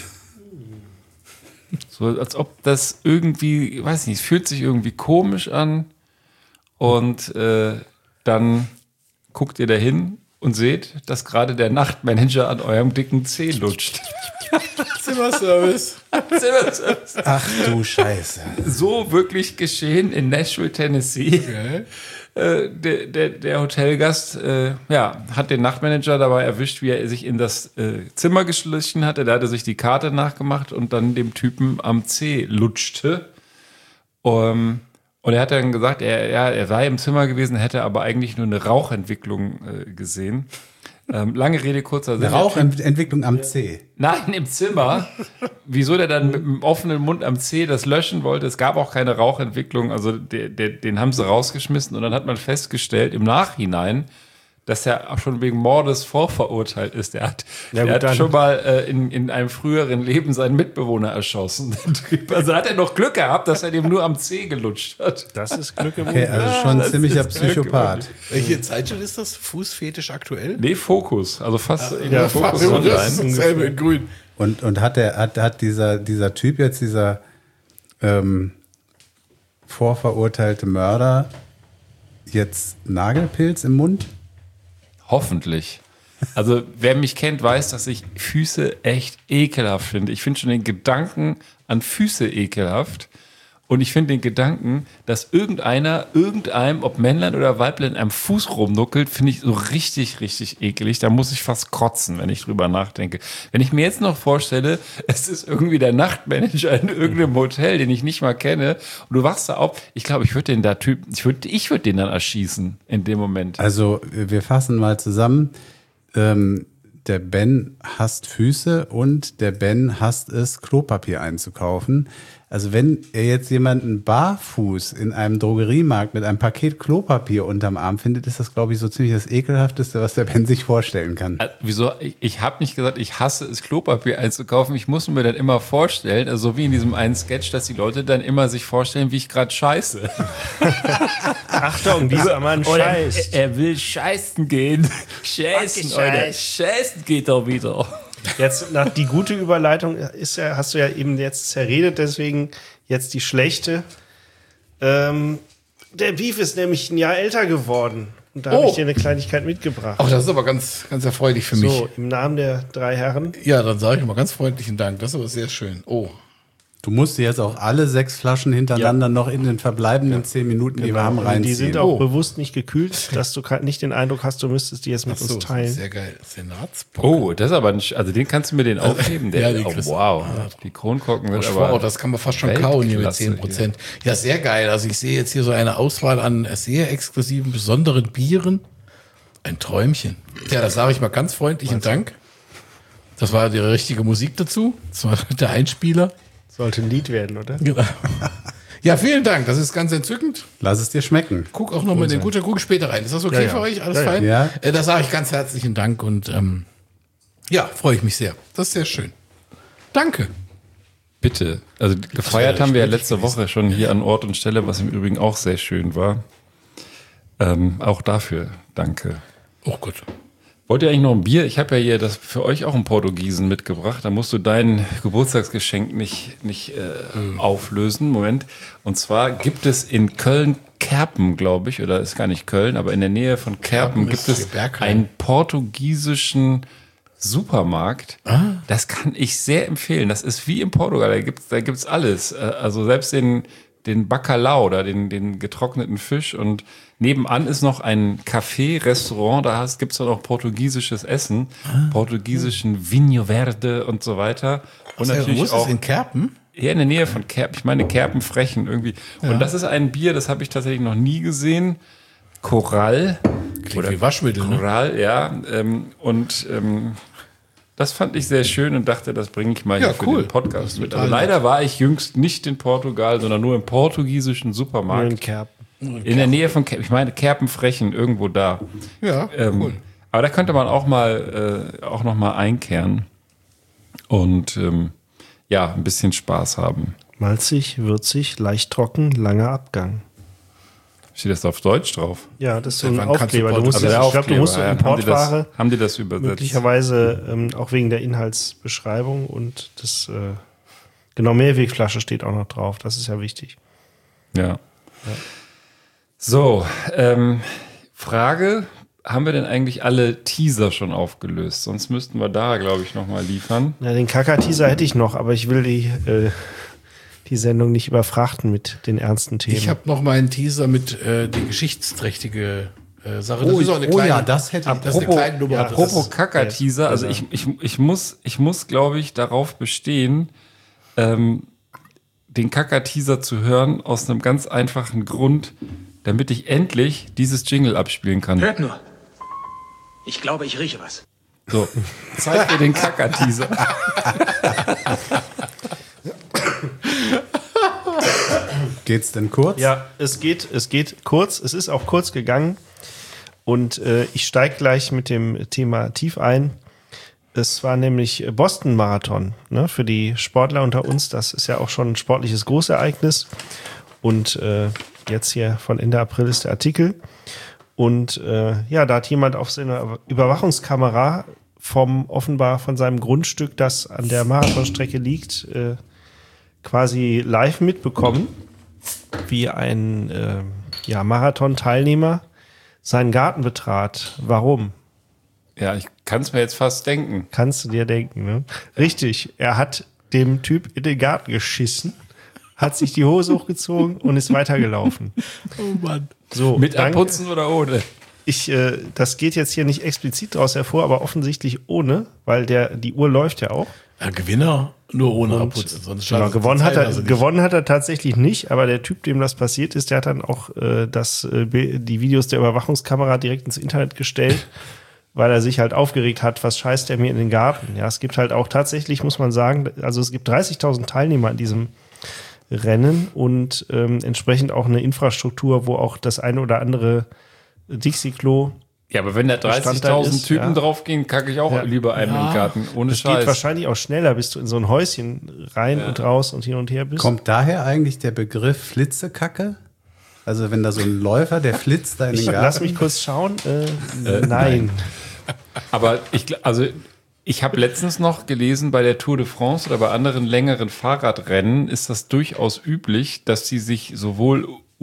S2: So als ob das irgendwie, weiß nicht, es fühlt sich irgendwie komisch an und äh, dann guckt ihr dahin und seht, dass gerade der Nachtmanager an eurem dicken Zeh lutscht.
S5: Zimmerservice.
S2: Zimmerservice.
S3: Ach du Scheiße.
S2: So wirklich geschehen in Nashville, Tennessee. Okay. Äh, der, der, der Hotelgast äh, ja, hat den Nachtmanager dabei erwischt, wie er sich in das äh, Zimmer geschlichen hatte. Da hat er sich die Karte nachgemacht und dann dem Typen am Zeh lutschte. Um, und er hat dann gesagt, er, ja, er sei im Zimmer gewesen, hätte aber eigentlich nur eine Rauchentwicklung äh, gesehen. Ähm, lange Rede, kurzer Sinn.
S3: Eine Rauchentwicklung am Zeh.
S2: Nein, im Zimmer. Wieso der dann mit dem offenen Mund am Zeh das löschen wollte, es gab auch keine Rauchentwicklung, also der, der, den haben sie rausgeschmissen und dann hat man festgestellt im Nachhinein, dass er auch schon wegen Mordes vorverurteilt ist. Der hat, ja, der hat schon mal äh, in, in einem früheren Leben seinen Mitbewohner erschossen. Also hat er noch Glück gehabt, dass er dem nur am Zeh gelutscht hat.
S4: Das ist Glück im
S3: Okay, also schon ein ziemlicher Psychopath.
S5: Welche Zeitschrift ist das? Fußfetisch aktuell?
S2: Nee, Fokus. Also fast
S5: ja,
S2: in
S5: ja,
S2: der Fokus
S5: ja,
S2: online.
S5: Das ist dasselbe in grün.
S3: Und, und hat der, hat, hat dieser, dieser Typ jetzt, dieser ähm, vorverurteilte Mörder jetzt Nagelpilz im Mund?
S2: Hoffentlich. Also wer mich kennt, weiß, dass ich Füße echt ekelhaft finde. Ich finde schon den Gedanken an Füße ekelhaft. Und ich finde den Gedanken, dass irgendeiner, irgendeinem, ob Männlein oder Weiblein, am Fuß rumnuckelt, finde ich so richtig, richtig ekelig. Da muss ich fast kotzen, wenn ich drüber nachdenke. Wenn ich mir jetzt noch vorstelle, es ist irgendwie der Nachtmanager in irgendeinem Hotel, den ich nicht mal kenne, und du wachst da auf, ich glaube, ich würde den da Typ, ich würde ich würd den dann erschießen in dem Moment.
S3: Also, wir fassen mal zusammen. Ähm, der Ben hasst Füße und der Ben hasst es, Klopapier einzukaufen. Also wenn er jetzt jemanden barfuß in einem Drogeriemarkt mit einem Paket Klopapier unterm Arm findet, ist das, glaube ich, so ziemlich das Ekelhafteste, was der Ben sich vorstellen kann.
S2: Äh, wieso? Ich, ich habe nicht gesagt, ich hasse es, Klopapier einzukaufen. Ich muss mir dann immer vorstellen, also so wie in diesem einen Sketch, dass die Leute dann immer sich vorstellen, wie ich gerade scheiße.
S4: Achtung, dieser Mann scheißt.
S2: Er, er will scheißen gehen. Scheißen, oder? Scheißen geht er wieder.
S4: Jetzt, nach die gute Überleitung ist ja, hast du ja eben jetzt zerredet, deswegen jetzt die schlechte. Ähm, der Beef ist nämlich ein Jahr älter geworden. Und da habe
S5: Oh.
S4: ich dir eine Kleinigkeit mitgebracht.
S5: Ach, das ist aber ganz, ganz erfreulich für mich.
S4: So, im Namen der drei Herren.
S5: Ja, dann sage ich mal ganz freundlichen Dank. Das ist aber sehr schön. Oh.
S3: Du musst dir jetzt auch alle sechs Flaschen hintereinander noch in den verbleibenden zehn Minuten, die wir haben,
S4: Und
S3: reinziehen.
S4: die sind auch
S5: Oh.
S4: bewusst nicht gekühlt, dass du ka- nicht den Eindruck hast, du müsstest die jetzt mit
S5: Ach so,
S4: uns teilen.
S5: sehr geil. Senatsbock.
S2: Oh, das ist aber nicht, also den kannst du mir den aufheben. Der,
S5: Ja, die
S2: oh,
S5: kriegst du.
S2: wow, die Kronkorken wird
S5: Wow,
S2: aber
S5: das kann man fast schon kauen hier mit
S2: Weltklasse
S5: zehn Prozent. Ja, sehr geil. Also ich sehe jetzt hier so eine Auswahl an sehr exklusiven, besonderen Bieren. Ein Träumchen. Ja, das sage ich mal ganz freundlichen Dank. Das war die richtige Musik dazu. Das war der Einspieler.
S4: Sollte ein Lied werden, oder?
S5: Genau. Ja, vielen Dank. Das ist ganz entzückend.
S3: Lass es dir schmecken.
S5: Guck auch noch mal in den guten guck später rein. Ist das okay
S4: Ja, ja.
S5: für euch? Alles
S4: Ja, ja.
S5: fein?
S3: Ja.
S5: Äh, da sage ich ganz herzlichen Dank und ähm, ja, freue ich mich sehr. Das ist sehr schön. Danke.
S2: bitte. Also gefeiert
S5: wäre
S2: haben wir ja
S5: schwierig
S2: letzte
S5: gewesen.
S2: Woche schon hier an Ort und Stelle, was im Übrigen auch sehr schön war. Ähm, auch dafür danke.
S5: Oh Gott.
S2: Wollt ihr eigentlich noch ein Bier? Ich habe ja hier das für euch auch einen Portugiesen mitgebracht. Da musst du dein Geburtstagsgeschenk nicht, nicht äh, auflösen. Moment. Und zwar gibt es in Köln Kerpen, glaube ich, oder ist gar nicht Köln, aber in der Nähe von Kerpen
S5: Kerpen
S2: gibt
S5: ist
S2: es
S5: Bergheim.
S2: einen portugiesischen Supermarkt. Das kann ich sehr empfehlen. Das ist wie in Portugal. Da gibt's, da gibt's alles. Äh, Also selbst den, den Bacalhau oder den, den getrockneten Fisch. Und nebenan ist noch ein Café, Restaurant. Da gibt es dann auch portugiesisches Essen. Portugiesischen Vinho Verde und so weiter. Und natürlich
S5: Wo ist
S2: auch
S5: das in Kerpen?
S2: hier in der Nähe von Kerpen. Ich meine Kerpenfrechen irgendwie. Und das ist ein Bier, das habe ich tatsächlich noch nie gesehen. Coral.
S5: Klingt wie Waschmittel, ne?
S2: Coral, ja. Ähm, und ähm, das fand ich sehr schön und dachte, das bringe ich mal
S5: Ja,
S2: hier für
S5: cool.
S2: den Podcast mit.
S5: total
S2: Also leider war ich jüngst nicht in Portugal, sondern nur im portugiesischen
S4: Nur
S2: Supermarkt.
S4: in Kerpen.
S2: In der Nähe von Kerpen. Ich meine Kerpenfrechen, irgendwo da.
S5: Ja,
S2: Ähm,
S5: cool.
S2: Aber da könnte man auch mal äh, auch noch mal einkehren und ähm, ja, ein bisschen Spaß haben.
S4: Malzig, würzig, leicht trocken, langer Abgang.
S2: Steht das auf Deutsch drauf?
S4: Ja, das ist so ein
S5: Wann kannst du
S4: Aufkleber. Du musst,
S5: Portugiesisch-
S4: ich glaube, du musst so
S2: ja. Haben die das,
S4: Importware
S2: haben die das übersetzt?
S4: möglicherweise ähm, auch wegen der Inhaltsbeschreibung und das äh, genau Mehrwegflasche steht auch noch drauf. Das ist ja wichtig.
S2: Ja. So, ähm, Frage, haben wir denn eigentlich alle Teaser schon aufgelöst? Sonst müssten wir da, glaube ich, nochmal liefern.
S4: Ja, den Kaka-Teaser hätte ich noch, aber ich will die, äh, die Sendung nicht überfrachten mit den ernsten Themen.
S5: Ich habe noch mal einen Teaser mit äh, die geschichtsträchtige äh, Sache.
S3: Oh,
S5: ist auch eine
S3: oh
S5: kleine-
S3: ja, das hätte ich.
S5: das ist eine kleine Nummer.
S4: ja,
S5: das
S2: Apropos
S5: ist-
S2: Kaka-Teaser, also ich, ich, ich muss, ich muss, glaube ich, darauf bestehen, ähm, den Kaka-Teaser zu hören, aus einem ganz einfachen Grund, damit ich endlich dieses Jingle abspielen kann.
S8: Hört nur. Ich glaube, ich rieche was.
S2: So, zeig mir den Kaka-Teaser.
S3: Geht's denn kurz?
S4: Ja, es geht, es geht kurz. Es ist auch kurz gegangen. Und äh, ich steige gleich mit dem Thema tief ein. Es war nämlich Boston Marathon, ne, für die Sportler unter uns. Das ist ja auch schon ein sportliches Großereignis. Und äh, jetzt hier von Ende April ist der Artikel. Und äh, ja, da hat jemand auf seiner Überwachungskamera vom offenbar von seinem Grundstück, das an der Marathonstrecke liegt, äh, quasi live mitbekommen, wie ein äh, ja, Marathon-Teilnehmer seinen Garten betrat. Warum?
S2: Ja, ich kann es mir jetzt fast denken.
S4: Kannst du dir denken, ne? Richtig, er hat dem Typ in den Garten geschissen, hat sich die Hose hochgezogen und ist weitergelaufen.
S5: Oh Mann.
S4: So,
S2: Mit
S4: dann-
S2: Abputzen oder ohne?
S4: Ich, äh, das geht jetzt hier nicht explizit daraus hervor, aber offensichtlich ohne, weil der, die Uhr läuft ja auch.
S5: Ja, Gewinner nur ohne
S4: Und,
S5: Abputzen. Sonst
S4: Genau,
S5: schadet die
S4: gewonnen,
S5: Zeit
S4: hat er,
S5: also nicht.
S4: gewonnen hat er tatsächlich nicht, aber der Typ, dem das passiert ist, der hat dann auch äh, das, äh, Bi- die Videos der Überwachungskamera direkt ins Internet gestellt, weil er sich halt aufgeregt hat, was scheißt der mir in den Garten. Ja, es gibt halt auch tatsächlich, muss man sagen, also es gibt dreißigtausend Teilnehmer an diesem Rennen und ähm, entsprechend auch eine Infrastruktur, wo auch das eine oder andere Dixie-Klo.
S2: Ja, aber wenn da
S4: Bestandteil
S2: dreißigtausend
S4: ist,
S2: Typen
S4: ja.
S2: draufgehen, kacke ich auch
S4: Ja.
S2: lieber einem im Garten. Ohne
S4: Es geht
S2: Scheiß.
S4: wahrscheinlich auch schneller, bis du in so ein Häuschen rein und raus und hin und her bist.
S3: Kommt daher eigentlich der Begriff Flitzekacke? Also wenn da so ein Läufer, der flitzt da in den
S4: Ich,
S3: Garten.
S4: lass mich kurz schauen. Äh, nein.
S2: Aber ich, gl- also ich habe letztens noch gelesen, bei der Tour de France oder bei anderen längeren Fahrradrennen ist das durchaus üblich, dass sie sich sowohl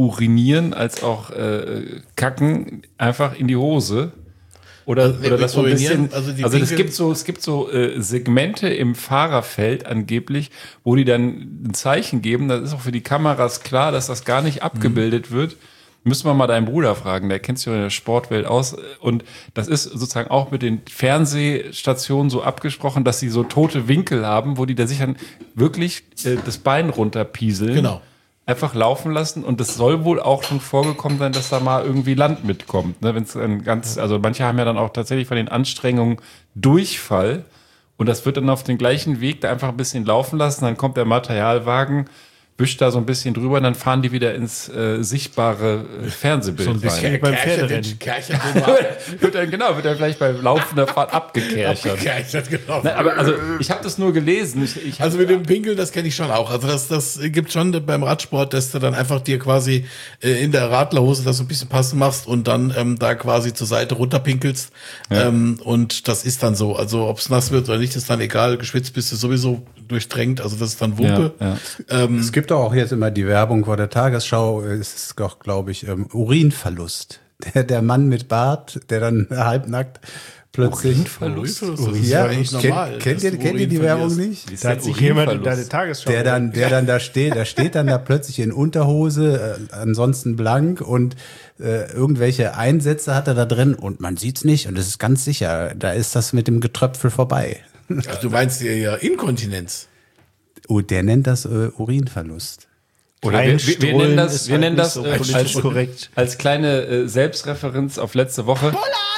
S2: Urinieren als auch äh, Kacken einfach in die Hose. Oder,
S5: Nee,
S2: oder das so ein
S5: urinieren,
S2: bisschen,
S5: also
S2: also,
S5: die
S2: also es
S5: Winkel-
S2: gibt so, es gibt so äh, Segmente im Fahrerfeld angeblich, wo die dann ein Zeichen geben. Das ist auch für die Kameras klar, dass das gar nicht abgebildet
S5: Mhm.
S2: wird. Müssen wir mal deinen Bruder fragen, der kennt sich ja in der Sportwelt aus. Und das ist sozusagen auch mit den Fernsehstationen so abgesprochen, dass sie so tote Winkel haben, wo die da sich dann wirklich äh, das Bein runterpieseln.
S5: Genau.
S2: Einfach laufen lassen, und es soll wohl auch schon vorgekommen sein, dass da mal irgendwie Land mitkommt. Ne? Wenn es dann ganz, also manche haben ja dann auch tatsächlich von den Anstrengungen Durchfall, und das wird dann auf den gleichen Weg da einfach ein bisschen laufen lassen, dann kommt der Materialwagen, wischt da so ein bisschen drüber, und dann fahren die wieder ins äh, sichtbare äh, Fernsehbild
S4: So ein bisschen
S2: rein.
S4: beim Pferderennen.
S2: wird dann, genau, wird dann vielleicht bei laufender Fahrt abgekerchert.
S5: Abgekerchert, genau.
S2: Na, aber also ich habe das nur gelesen. Ich, ich hab,
S5: Also mit dem Pinkeln, das kenne ich schon auch. Also das, das gibt schon beim Radsport, dass du dann einfach dir quasi äh, in der Radlerhose das so ein bisschen passen machst und dann ähm, da quasi zur Seite runterpinkelst.
S2: Ja.
S5: Ähm, und das ist dann so. Also ob es nass wird oder nicht, ist dann egal. Geschwitzt bist du sowieso durchdrängt. Also das ist dann Wumpe.
S2: Ja,
S5: Ähm,
S3: Es gibt auch jetzt immer die Werbung vor der Tagesschau, es ist doch, glaube ich, ähm, Urinverlust. Der, der Mann mit Bart, der dann halbnackt plötzlich...
S5: Urinverlust? Das ist
S3: Ja,
S5: ja eigentlich
S3: kennt,
S5: normal,
S3: kennt,
S5: dass
S3: ihr,
S5: du
S3: kennt ihr die
S5: Urin
S3: Werbung
S5: verlierst.
S3: nicht?
S4: Da hat sich jemand in deine Tagesschau.
S3: Der dann, der dann da steht, der steht dann da plötzlich in Unterhose, äh, ansonsten blank, und äh, irgendwelche Einsätze hat er da drin und man sieht's nicht, und es ist ganz sicher, da ist das mit dem Getröpfel vorbei.
S5: Also du meinst ja ja Inkontinenz.
S3: Oh, der nennt das äh, Urinverlust.
S2: Oder wir, wir, wir nennen das, wir
S4: halt
S2: nennen das
S4: so
S2: äh,
S4: politisch
S2: als,
S4: korrekt.
S2: als kleine äh, Selbstreferenz auf letzte Woche.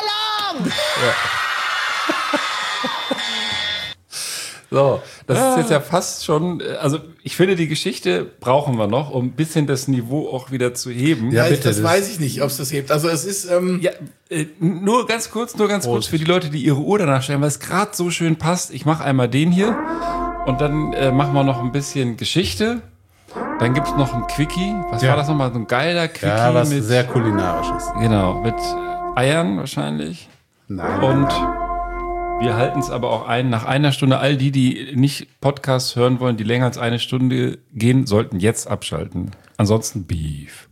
S2: So, das ist jetzt ja fast schon, äh, also ich finde, die Geschichte brauchen wir noch, um ein bisschen das Niveau auch wieder zu heben.
S3: Ja,
S5: Ja,
S3: bitte,
S5: das
S3: das-
S5: weiß ich nicht, ob es das hebt. Also es ist, ähm,
S2: Ja, äh, nur ganz kurz, nur ganz kurz für die Leute, die ihre Uhr danach stellen, weil es gerade so schön passt. Ich mache einmal den hier und dann äh, machen wir noch ein bisschen Geschichte. Dann gibt's noch ein Quickie. Was
S3: Ja.
S2: war das nochmal? So ein geiler Quickie
S3: Ja, was
S2: mit,
S3: sehr kulinarisches.
S2: genau, mit Eiern wahrscheinlich.
S3: Nein.
S2: Und wir halten es aber auch ein, nach einer Stunde, all die, die nicht Podcasts hören wollen, die länger als eine Stunde gehen, sollten jetzt abschalten. Ansonsten Beef.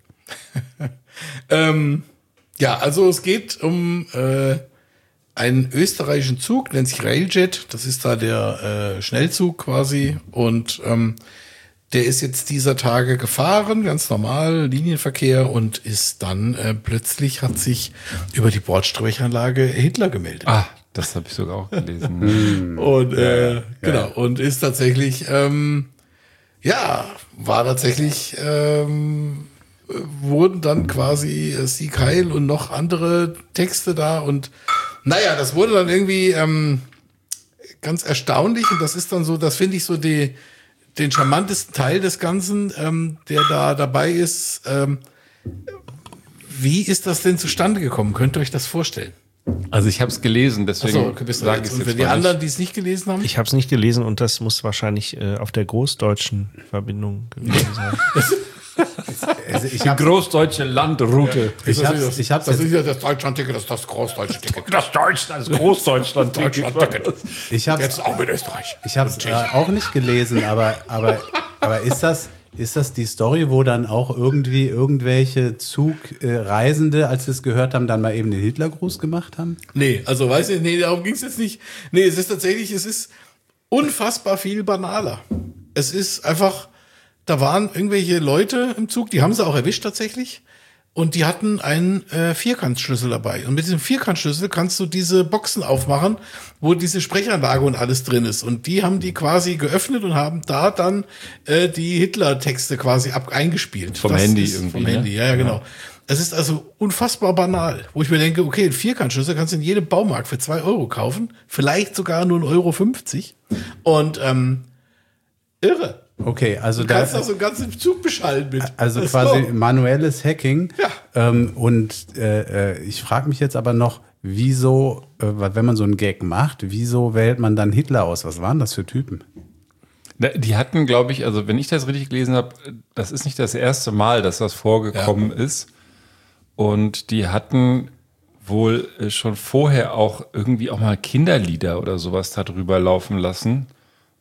S5: Ähm, ja, also es geht um äh, einen österreichischen Zug, nennt sich Railjet. Das ist da der äh, Schnellzug quasi. Und ähm, der ist jetzt dieser Tage gefahren, ganz normal, Linienverkehr, und ist dann äh, plötzlich hat sich über die Bordsprechanlage Hitler gemeldet.
S2: Ah, das habe ich sogar auch gelesen.
S5: Und äh, genau, und ist tatsächlich, ähm, ja, war tatsächlich, ähm, äh, wurden dann quasi äh, Sieg Heil und noch andere Texte da, und naja, das wurde dann irgendwie ähm, ganz erstaunlich, und das ist dann so, das finde ich so die, den charmantesten Teil des Ganzen, ähm, der da dabei ist. Ähm, wie ist das denn zustande gekommen? Könnt ihr euch das vorstellen?
S2: Also ich habe es gelesen, deswegen
S5: Achso, okay, bist du
S2: sage
S5: jetzt.
S2: ich
S5: Und
S2: es
S5: für
S2: jetzt
S5: die
S2: mal
S5: anderen,
S2: nicht.
S5: die es nicht gelesen haben?
S4: Ich habe es nicht gelesen, und das muss wahrscheinlich äh, auf der großdeutschen Verbindung gewesen sein.
S3: Also ich
S2: Die
S3: habe
S2: großdeutsche Landroute.
S3: ich
S5: Das
S3: hab's,
S5: ist-
S3: ich hab's
S5: das
S3: jetzt,
S5: ist ja das Deutschland-Ticket, das ist das großdeutsche Ticket.
S2: Das Deutschland, das Großdeutschland.
S5: Deutschland-Ticket.
S3: ich hab's,
S5: Jetzt auch mit Österreich.
S3: ich hab's äh, auch nicht gelesen, aber, aber, aber ist das, ist das die Story, wo dann auch irgendwie irgendwelche Zugreisende, als sie es gehört haben, dann mal eben den Hitlergruß gemacht haben?
S5: Nee, also weiß ich, nee, darum ging es jetzt nicht. Nee, es ist tatsächlich, es ist unfassbar viel banaler. Es ist einfach, da waren irgendwelche Leute im Zug, die haben sie auch erwischt tatsächlich. Und die hatten einen äh, Vierkantschlüssel dabei. Und mit diesem Vierkantschlüssel kannst du diese Boxen aufmachen, wo diese Sprechanlage und alles drin ist. Und die haben die quasi geöffnet und haben da dann äh, die Hitler-Texte quasi ab eingespielt.
S2: Vom
S5: Das
S2: Handy
S5: ist
S2: irgendwie,
S5: Vom
S2: ne?
S5: Handy, ja, ja, genau. Es ist also unfassbar banal, wo ich mir denke, okay, einen Vierkantschlüssel kannst du in jedem Baumarkt für zwei Euro kaufen. Vielleicht sogar nur ein Euro fünfzig. Und ähm, irre.
S3: Okay, also
S5: Du
S3: da,
S5: kannst da so einen ganzen Zug beschallen mit.
S3: also
S5: Das
S3: quasi
S5: so.
S3: manuelles Hacking.
S5: Ja.
S3: Ähm, und äh, äh, ich frage mich jetzt aber noch, wieso, äh, weil wenn man so einen Gag macht, wieso wählt man dann Hitler aus? Was waren das für Typen?
S2: Die hatten, glaube ich, also wenn ich das richtig gelesen habe, das ist nicht das erste Mal, dass das vorgekommen
S5: Ja.
S2: ist. Und die hatten wohl schon vorher auch irgendwie auch mal Kinderlieder oder sowas darüber laufen lassen.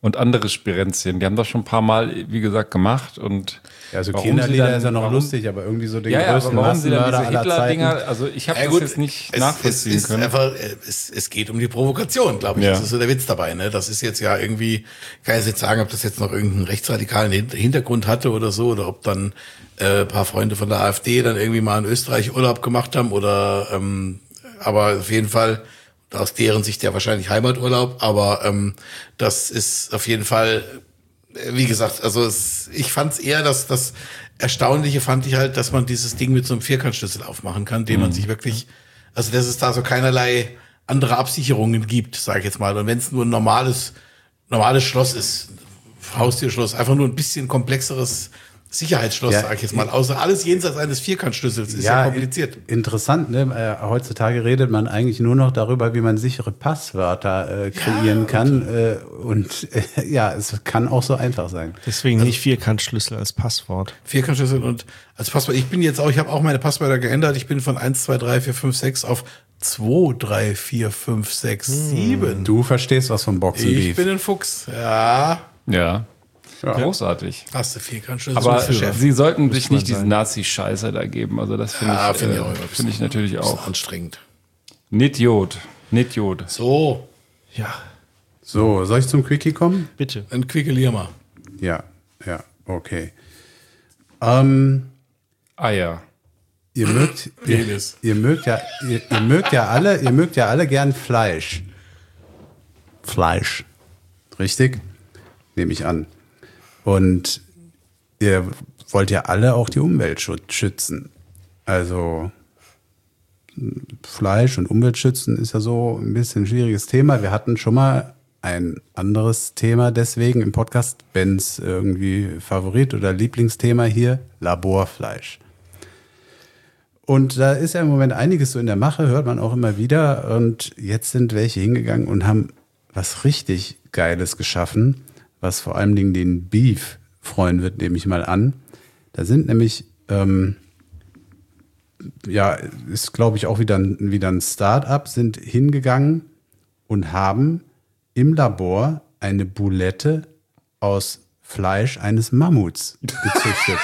S2: und andere Spirenzchen. Die haben das schon ein paar Mal, wie gesagt, gemacht. Und
S3: Ja, also
S2: warum sie
S3: Kinderlieder
S2: dann-
S3: ist ja noch
S2: warum-
S3: lustig, aber irgendwie so den
S2: Ja, ja,
S3: größten
S2: aber warum sie dann
S3: Massenmörder
S2: diese
S3: aller Zeiten.
S2: Hitler-Dinger, also ich habe
S5: Ja,
S2: das
S5: gut,
S2: jetzt nicht
S5: es,
S2: nachvollziehen
S5: es ist
S2: können.
S5: Einfach, äh, es, es geht um die Provokation, glaube ich.
S2: Ja.
S5: Das ist so der Witz dabei. Ne? Das ist jetzt ja irgendwie, kann ich jetzt sagen, ob das jetzt noch irgendeinen rechtsradikalen Hin- Hintergrund hatte oder so, oder ob dann äh, ein paar Freunde von der AfD dann irgendwie mal in Österreich Urlaub gemacht haben oder, ähm, aber auf jeden Fall aus deren Sicht ja wahrscheinlich Heimaturlaub, aber ähm, das ist auf jeden Fall, äh, wie gesagt, also es, ich fand es eher, dass das Erstaunliche fand ich halt, dass man dieses Ding mit so einem Vierkantschlüssel aufmachen kann, den man sich wirklich, also dass es da so keinerlei andere Absicherungen gibt, sage ich jetzt mal. Und wenn es nur ein normales, normales Schloss ist, Haustürschloss, einfach nur ein bisschen komplexeres Sicherheitsschloss,
S3: Ja,
S5: sage ich jetzt mal. Außer alles jenseits eines Vierkantschlüssels ist ja, kompliziert.
S3: in- Interessant, ne? Äh, heutzutage redet man eigentlich nur noch darüber, wie man sichere Passwörter äh, kreieren kann. Äh, und äh, ja, es kann auch so einfach sein.
S4: Deswegen nicht Vierkantschlüssel als Passwort.
S5: Vierkantschlüssel und als Passwort. Ich bin jetzt auch, ich habe auch meine Passwörter geändert. Ich bin von eins, zwei, drei, vier, fünf, sechs auf zwei, drei, vier, fünf, sechs, sieben.
S3: Du verstehst was vom Boxen
S5: Ich
S3: Beef.
S5: bin ein Fuchs. Ja.
S2: Ja.
S3: Ja.
S2: Großartig.
S5: Hast du Vierkantschlüssel
S2: Aber
S5: für Chef.
S2: sie sollten sich
S4: man
S2: nicht diesen
S4: sein.
S2: Nazi-Scheiße da geben. Also das finde
S5: Ja,
S2: ich,
S5: finde ich
S2: äh,
S5: auch immer ein
S2: finde ich natürlich
S5: bisschen
S2: auch.
S5: anstrengend.
S2: Nitjod. Nitjod.
S5: So,
S4: Ja,
S3: So, soll ich zum Quickie kommen?
S4: bitte.
S5: ein Quickelier mal.
S3: Ja, ja, okay. Ähm,
S2: Eier.
S3: ihr mögt, ihr,
S5: Penis.
S3: ihr mögt ja, ihr, ihr mögt ja alle, ihr mögt ja alle gern Fleisch. Fleisch. Richtig? Nehme ich an. Und ihr wollt ja alle auch die Umwelt schü- schützen. Also Fleisch und Umwelt schützen ist ja so ein bisschen ein schwieriges Thema. Wir hatten schon mal ein anderes Thema deswegen im Podcast, Bens irgendwie Favorit oder Lieblingsthema hier, Laborfleisch. Und da ist ja im Moment einiges so in der Mache, hört man auch immer wieder. Und jetzt sind welche hingegangen und haben was richtig Geiles geschaffen, was vor allen Dingen den Beef freuen wird, nehme ich mal an. Da sind nämlich, ähm, ja, ist glaube ich auch wieder ein, wieder ein Start-up, sind hingegangen und haben im Labor eine Boulette aus Fleisch eines Mammuts gezüchtet.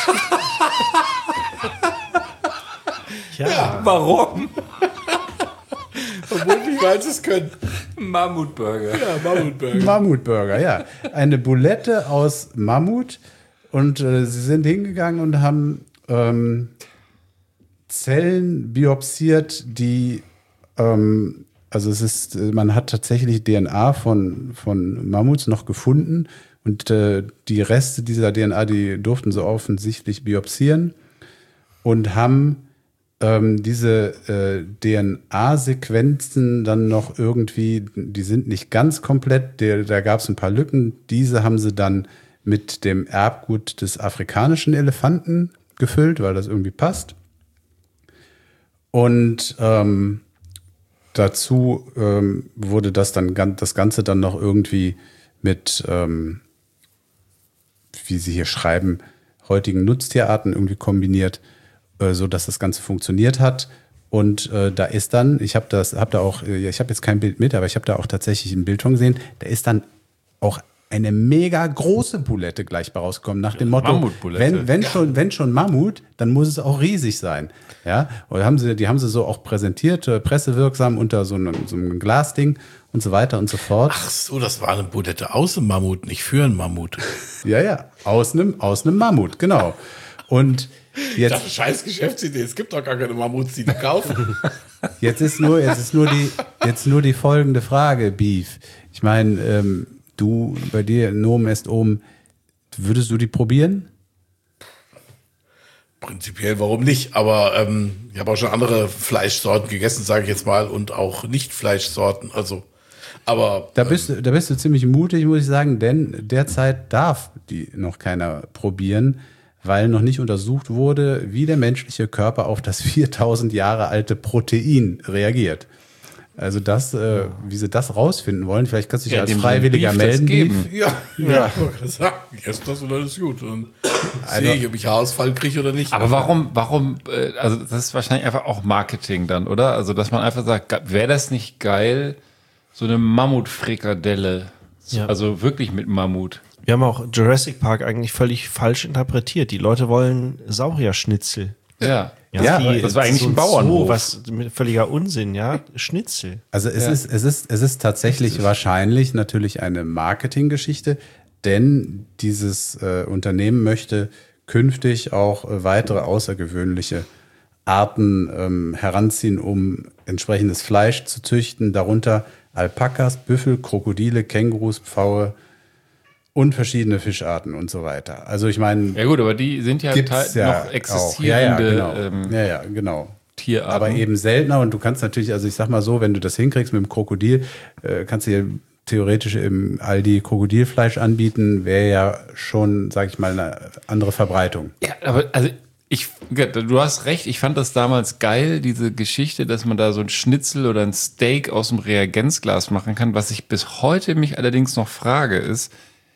S4: Ja,
S2: Warum?
S5: Obwohl die weiß es können.
S2: Mammutburger.
S5: Ja, Mammutburger.
S3: Mammutburger, ja. Eine Boulette aus Mammut. Und äh, sie sind hingegangen und haben ähm, Zellen biopsiert, die, ähm, also es ist, man hat tatsächlich D N A von, von Mammuts noch gefunden. Und äh, die Reste dieser D N A, die durften sie offensichtlich biopsieren und haben ähm, diese äh, D N A-Sequenzen dann noch irgendwie, die sind nicht ganz komplett, der, da gab es ein paar Lücken. Diese haben sie dann mit dem Erbgut des afrikanischen Elefanten gefüllt, weil das irgendwie passt. Und ähm, dazu ähm, wurde das dann gan- das Ganze dann noch irgendwie mit, ähm, wie sie hier schreiben, heutigen Nutztierarten irgendwie kombiniert, äh, so dass das Ganze funktioniert hat. Und äh, da ist dann, ich habe das, habe da auch, äh, ich habe jetzt kein Bild mit, aber ich habe da auch tatsächlich ein Bild von gesehen. Da ist dann auch eine mega große Boulette gleich bei rausgekommen, nach dem Motto,
S2: Mammutboulette.
S3: wenn, wenn schon, wenn schon Mammut, dann muss es auch riesig sein. Ja, und haben sie, die haben sie so auch präsentiert, äh, pressewirksam unter so einem, so einem Glasding und so weiter und so fort.
S5: Ach so, das war eine Boulette aus dem Mammut, nicht für einen Mammut.
S3: Ja, ja, aus einem, aus einem Mammut, genau. Und jetzt,
S5: Das ist scheiß Geschäftsidee. Es gibt doch gar keine Mammuts, die die kaufen.
S3: jetzt ist nur, jetzt ist nur die, jetzt nur die folgende Frage, Beef. Ich meine, ähm, du, bei dir, Nomen est oben, würdest du die probieren?
S5: Prinzipiell, warum nicht? Aber ähm, ich habe auch schon andere Fleischsorten gegessen, sage ich jetzt mal, und auch Nicht-Fleischsorten. Also, aber
S3: Da bist, du, da bist du ziemlich mutig, muss ich sagen, denn derzeit darf die noch keiner probieren, weil noch nicht untersucht wurde, wie der menschliche Körper auf das viertausend Jahre alte Protein reagiert. Also das, äh, wie sie das rausfinden wollen, vielleicht kannst du dich
S2: Ja,
S3: als
S2: dem
S3: Freiwilliger
S2: Beef das
S3: melden.
S2: geben.
S3: Beef.
S5: ja, ja, ich wollte gerade sagen, jetzt das und alles gut. Und sehe ich, ob ich Haarausfall kriege oder nicht.
S2: Aber warum, warum, äh, also das ist wahrscheinlich einfach auch Marketing dann, oder? Also, dass man einfach sagt, wäre das nicht geil, so eine Mammutfrikadelle
S4: Ja.
S2: Also wirklich mit Mammut.
S4: Wir haben auch Jurassic Park eigentlich völlig falsch interpretiert. Die Leute wollen Saurierschnitzel.
S2: Ja.
S3: Ja,
S4: wie-
S2: das war eigentlich
S4: so
S2: ein Bauernhof.
S4: Zoo, was mit völliger Unsinn, ja? Schnitzel.
S3: Also es
S2: Ja.
S3: ist, es ist, es ist tatsächlich wahrscheinlich natürlich eine Marketinggeschichte, denn dieses äh, Unternehmen möchte künftig auch äh, weitere außergewöhnliche Arten ähm, heranziehen, um entsprechendes Fleisch zu züchten, darunter Alpakas, Büffel, Krokodile, Kängurus, Pfaue und verschiedene Fischarten und so weiter. Also ich meine,
S2: Ja gut, aber die sind ja,
S3: gibt's
S2: teil-
S3: ja
S2: noch existierende
S3: auch. Ja, ja, genau.
S2: ähm,
S3: ja, ja, genau.
S2: Tierarten.
S3: Aber eben seltener und du kannst natürlich, also ich sag mal so, wenn du das hinkriegst mit dem Krokodil, äh, kannst du dir theoretisch im Aldi Krokodilfleisch anbieten, wäre ja schon, sag ich mal, eine andere Verbreitung.
S2: Ja, aber also ich, du hast recht, ich fand das damals geil, diese Geschichte, dass man da so ein Schnitzel oder ein Steak aus dem Reagenzglas machen kann. Was ich bis heute mich allerdings noch frage, ist,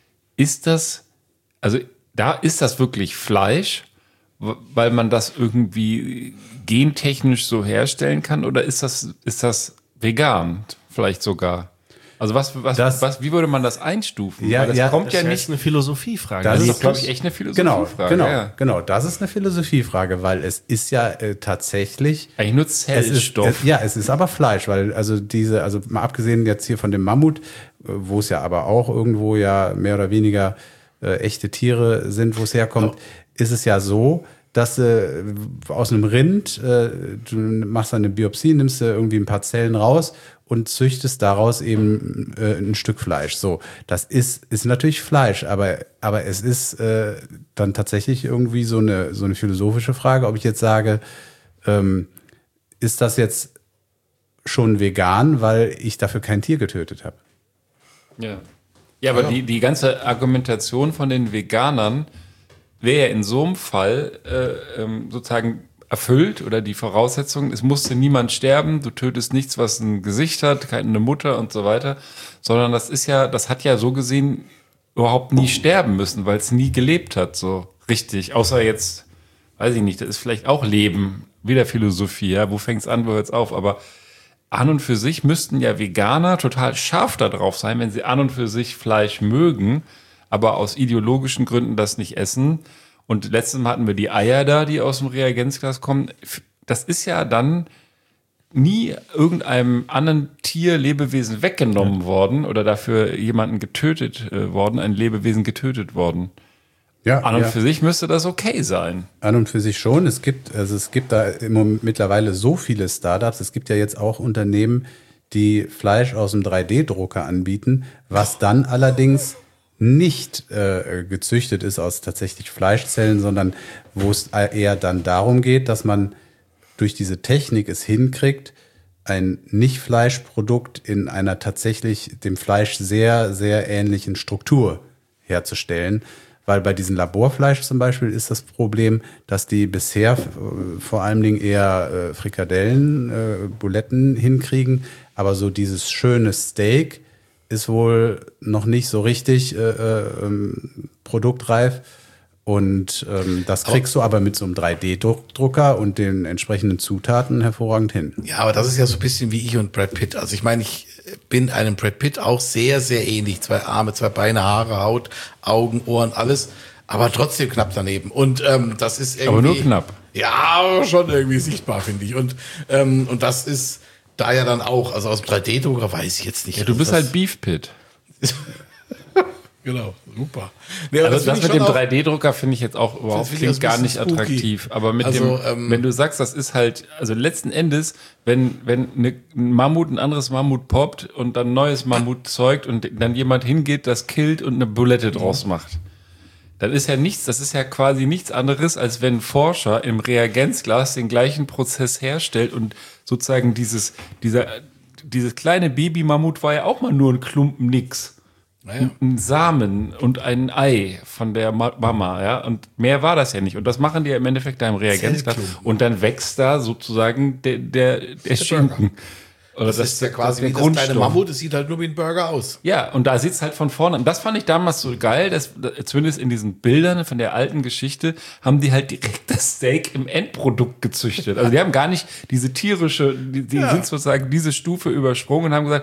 S2: ist das, also da ist das wirklich Fleisch, w- weil man das irgendwie gentechnisch so herstellen kann, oder ist das, ist das vegan vielleicht sogar? Also was, was,
S3: Das-
S2: was, wie würde man das einstufen?
S3: Ja,
S2: Weil das
S3: ja,
S2: kommt
S4: Das
S2: ja
S4: ist
S2: nicht.
S4: eine Philosophiefrage.
S3: Das
S2: Das
S3: ist-
S2: ist, glaube ich, echt eine
S3: Genau,
S2: Philosophiefrage.
S3: genau,
S2: Ja.
S3: genau. Das ist eine Philosophiefrage, weil es ist ja äh, tatsächlich
S2: Eigentlich nur
S3: Es ist,
S2: Zellstoff.
S3: es, ja, es ist aber Fleisch, weil also diese, also mal abgesehen jetzt hier von dem Mammut, äh, wo es ja aber auch irgendwo ja mehr oder weniger äh, echte Tiere sind, wo es herkommt, ist es ja so, dass äh, aus einem Rind, äh, du machst eine Biopsie, nimmst du irgendwie ein paar Zellen raus und züchtest daraus eben äh, ein Stück Fleisch. So, das ist, ist natürlich Fleisch, aber, aber es ist äh, dann tatsächlich irgendwie so eine, so eine philosophische Frage, ob ich jetzt sage, ähm, ist das jetzt schon vegan, weil ich dafür kein Tier getötet habe?
S2: Ja, ja aber Die, die ganze Argumentation von den Veganern wäre ja in so einem Fall äh, ähm, sozusagen erfüllt oder die Voraussetzungen, es musste niemand sterben, du tötest nichts, was ein Gesicht hat, keine Mutter und so weiter, sondern das ist ja, das hat ja so gesehen überhaupt nie sterben müssen, weil es nie gelebt hat, so richtig, außer jetzt, weiß ich nicht, das ist vielleicht auch Leben, wieder Philosophie, ja, wo fängt's an, wo hört's auf, aber an und für sich müssten ja Veganer total scharf da drauf sein, wenn sie an und für sich Fleisch mögen, aber aus ideologischen Gründen das nicht essen. Und letztes Mal hatten wir die Eier da, die aus dem Reagenzglas kommen. Das ist ja dann nie irgendeinem anderen Tier, Lebewesen weggenommen worden oder dafür jemanden getötet äh, worden, ein Lebewesen getötet worden.
S3: Ja,
S2: An und
S3: ja.
S2: für sich müsste das okay sein.
S3: An und für sich schon. Es gibt, also es gibt da im Moment mittlerweile so viele Startups. Es gibt ja jetzt auch Unternehmen, die Fleisch aus dem drei D Drucker anbieten, was dann allerdings nicht äh, gezüchtet ist aus tatsächlich Fleischzellen, sondern wo es eher dann darum geht, dass man durch diese Technik es hinkriegt, ein Nicht-Fleischprodukt in einer tatsächlich dem Fleisch sehr, sehr ähnlichen Struktur herzustellen. Weil bei diesem Laborfleisch zum Beispiel ist das Problem, dass die bisher äh, vor allen Dingen eher äh, Frikadellen, äh, Buletten hinkriegen, aber so dieses schöne Steak ist wohl noch nicht so richtig äh, äh, ähm, produktreif. Und ähm, das kriegst du aber mit so einem drei D Drucker und den entsprechenden Zutaten hervorragend hin.
S5: Ja, aber das ist ja so ein bisschen wie ich und Brad Pitt. Also ich meine, ich bin einem Brad Pitt auch sehr, sehr ähnlich. Zwei Arme, zwei Beine, Haare, Haut, Augen, Ohren, alles. Aber trotzdem knapp daneben. Und ähm, das ist irgendwie...
S2: Aber nur knapp.
S5: Ja, aber schon irgendwie sichtbar, finde ich. Und, ähm, und das ist da ja dann auch, also aus dem drei D Drucker weiß ich jetzt nicht.
S2: Ja, du bist
S5: das,
S2: halt Beef Pit.
S5: Genau, super. Nee, aber
S2: Also das,
S5: find ich
S2: mit
S5: schon
S2: dem
S5: auch-
S2: drei D Drucker finde ich jetzt auch überhaupt
S5: finde ich
S2: klingt
S5: auch
S2: gar
S5: ein
S2: nicht
S5: bisschen spooky.
S2: attraktiv. Aber mit
S5: Also,
S2: dem,
S5: ähm,
S2: wenn du sagst, das ist halt, also letzten Endes, wenn, wenn eine, ein Mammut ein anderes Mammut poppt und dann ein neues Mammut zeugt und dann jemand hingeht, das killt und eine Bulette draus macht, dann ist ja nichts, das ist ja quasi nichts anderes, als wenn ein Forscher im Reagenzglas den gleichen Prozess herstellt und sozusagen dieses, dieser, dieses kleine Baby-Mammut war ja auch mal nur ein Klumpen nix.
S5: Naja.
S2: Ein Samen und ein Ei von der Ma- Mama, ja, und mehr war das ja nicht. Und das machen die ja im Endeffekt da im Reagenzglas.
S5: Zellklumpen.
S2: Und dann wächst da sozusagen der, der, der Schinken. Oder
S5: Das, ist ja quasi
S2: der
S5: wie das kleine
S2: Grundstoff.
S5: Mammut, es sieht halt nur wie ein Burger aus.
S2: Ja, und da sieht's halt von vorne. Und das fand ich damals so geil, dass, zumindest in diesen Bildern von der alten Geschichte, haben die halt direkt das Steak im Endprodukt gezüchtet. Also die haben gar nicht diese tierische, die, die
S5: Ja.
S2: sind sozusagen diese Stufe übersprungen und haben gesagt,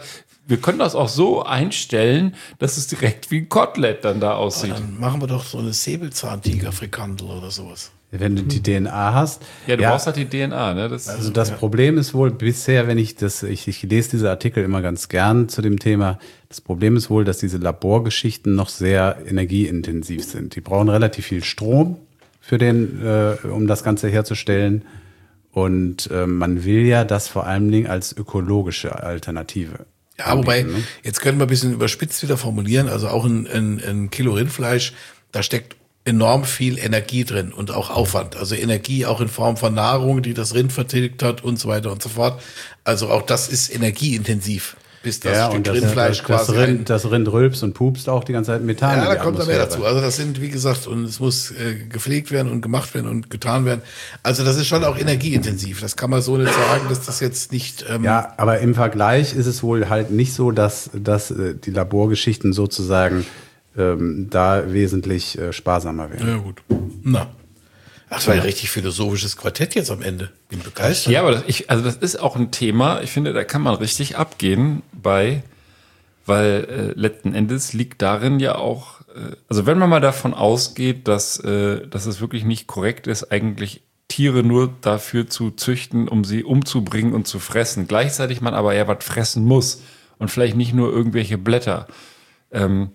S2: wir können das auch so einstellen, dass es direkt wie ein Kotelett dann da aussieht.
S5: Dann machen wir doch so eine Säbelzahntiger-Frikandel oder sowas.
S3: Wenn du die D N A hast.
S2: Ja, du brauchst halt die D N A, ne? Das
S3: Also das ja. Problem ist wohl bisher, wenn ich das, ich, ich lese diese Artikel immer ganz gern zu dem Thema. Das Problem ist wohl, dass diese Laborgeschichten noch sehr energieintensiv sind. Die brauchen relativ viel Strom für den, äh, um das Ganze herzustellen. Und äh, man will ja das vor allen Dingen als ökologische Alternative.
S5: Ja, wobei, ne? Jetzt können wir ein bisschen überspitzt wieder formulieren. Also auch ein, ein, ein Kilo Rindfleisch, da steckt enorm viel Energie drin und auch Aufwand. Also Energie auch in Form von Nahrung, die das Rind vertilgt hat und so weiter und so fort. Also auch das ist energieintensiv, bis das
S3: ja,
S5: Stück
S3: und das,
S5: Rindfleisch
S3: das,
S5: quasi.
S3: Das Rind, das Rind rülpst und pupst auch die ganze Zeit Methan.
S5: Ja, da
S3: in die
S5: kommt da mehr
S3: Atmosphäre.
S5: dazu. Also das sind, wie gesagt, und es muss äh, gepflegt werden und gemacht werden und getan werden. Also das ist schon auch energieintensiv. Das kann man so nicht sagen, dass das jetzt nicht... Ähm
S3: ja, aber im Vergleich ist es wohl halt nicht so, dass, dass äh, die Laborgeschichten sozusagen ähm, da wesentlich äh, sparsamer werden.
S5: Ja, gut. Na. Ach, das war ja richtig philosophisches Quartett jetzt am Ende. Bin begeistert.
S2: Ja, aber das, ich, also das ist auch ein Thema, ich finde, da kann man richtig abgehen bei, weil äh, letzten Endes liegt darin ja auch, äh, also wenn man mal davon ausgeht, dass, äh, dass es wirklich nicht korrekt ist, eigentlich Tiere nur dafür zu züchten, um sie umzubringen und zu fressen, gleichzeitig man aber ja was fressen muss und vielleicht nicht nur irgendwelche Blätter. Ähm,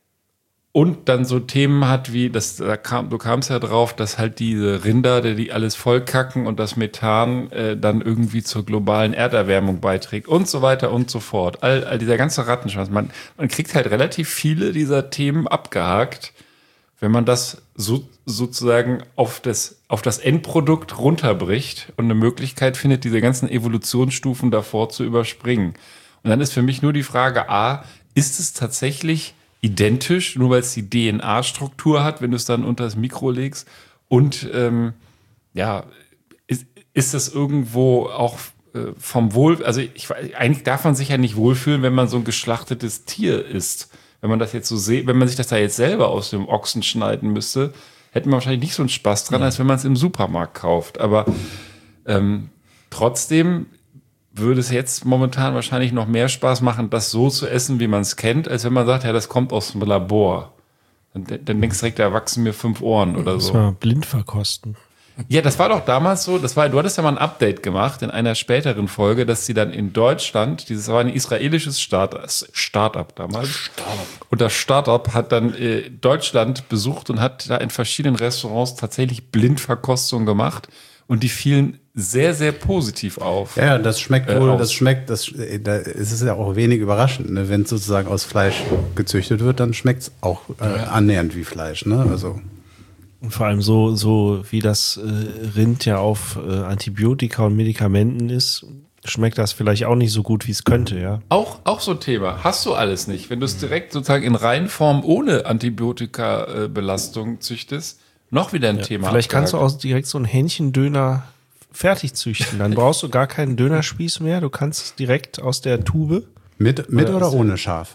S2: Und dann so Themen hat wie, das, da kam, du kamst ja drauf, dass halt diese Rinder, die, die alles vollkacken und das Methan äh, dann irgendwie zur globalen Erderwärmung beiträgt und so weiter und so fort. All, all dieser ganze Rattenschwanz. Man, man kriegt halt relativ viele dieser Themen abgehakt, wenn man das so, sozusagen auf das, auf das Endprodukt runterbricht und eine Möglichkeit findet, diese ganzen Evolutionsstufen davor zu überspringen. Und dann ist für mich nur die Frage, A, ist es tatsächlich identisch, nur weil es die D N A-Struktur hat, wenn du es dann unter das Mikro legst. Und ähm, ja, ist, ist das irgendwo auch äh, vom Wohl, also ich, eigentlich darf man sich ja nicht wohlfühlen, wenn man so ein geschlachtetes Tier isst. Wenn man das jetzt so sieht, wenn man sich das da jetzt selber aus dem Ochsen schneiden müsste, hätte man wahrscheinlich nicht so einen Spaß dran, als wenn man es im Supermarkt kauft. Aber ähm, trotzdem würde es jetzt momentan wahrscheinlich noch mehr Spaß machen, das so zu essen, wie man es kennt, als wenn man sagt, ja, das kommt aus dem Labor. Dann, dann denkst du direkt, da wachsen mir fünf Ohren oder
S4: das
S2: so.
S4: war blind verkosten.
S2: Ja, das war doch damals so, das war, du hattest ja mal ein Update gemacht in einer späteren Folge, dass sie dann in Deutschland, dieses war ein israelisches Start, Startup damals. Startup. Und das Startup hat dann äh, Deutschland besucht und hat da in verschiedenen Restaurants tatsächlich Blindverkostung gemacht. Und die fielen sehr, sehr positiv auf.
S3: Ja, das schmeckt
S2: Äh,
S3: wohl,
S2: aus.
S3: das schmeckt, das, da ist es ja auch wenig überraschend, ne? Wenn es sozusagen aus Fleisch gezüchtet wird, dann schmeckt es auch äh, annähernd wie Fleisch, ne? Also.
S4: Und vor allem so, so wie das äh, Rind ja auf äh, Antibiotika und Medikamenten ist, schmeckt das vielleicht auch nicht so gut, wie es könnte, ja.
S2: Auch, auch so ein Thema. Hast du alles nicht. Wenn du es direkt sozusagen in Reinform ohne Antibiotika-Belastung züchtest, noch wieder ein
S4: Ja,
S2: Thema.
S4: vielleicht kannst du
S2: abgehakt.
S4: auch direkt so einen Hähnchendöner fertig züchten. Dann brauchst du gar keinen Dönerspieß mehr. Du kannst es direkt aus der Tube.
S3: Mit, mit
S4: Oder
S3: oder
S4: ist-
S3: ohne Schaf?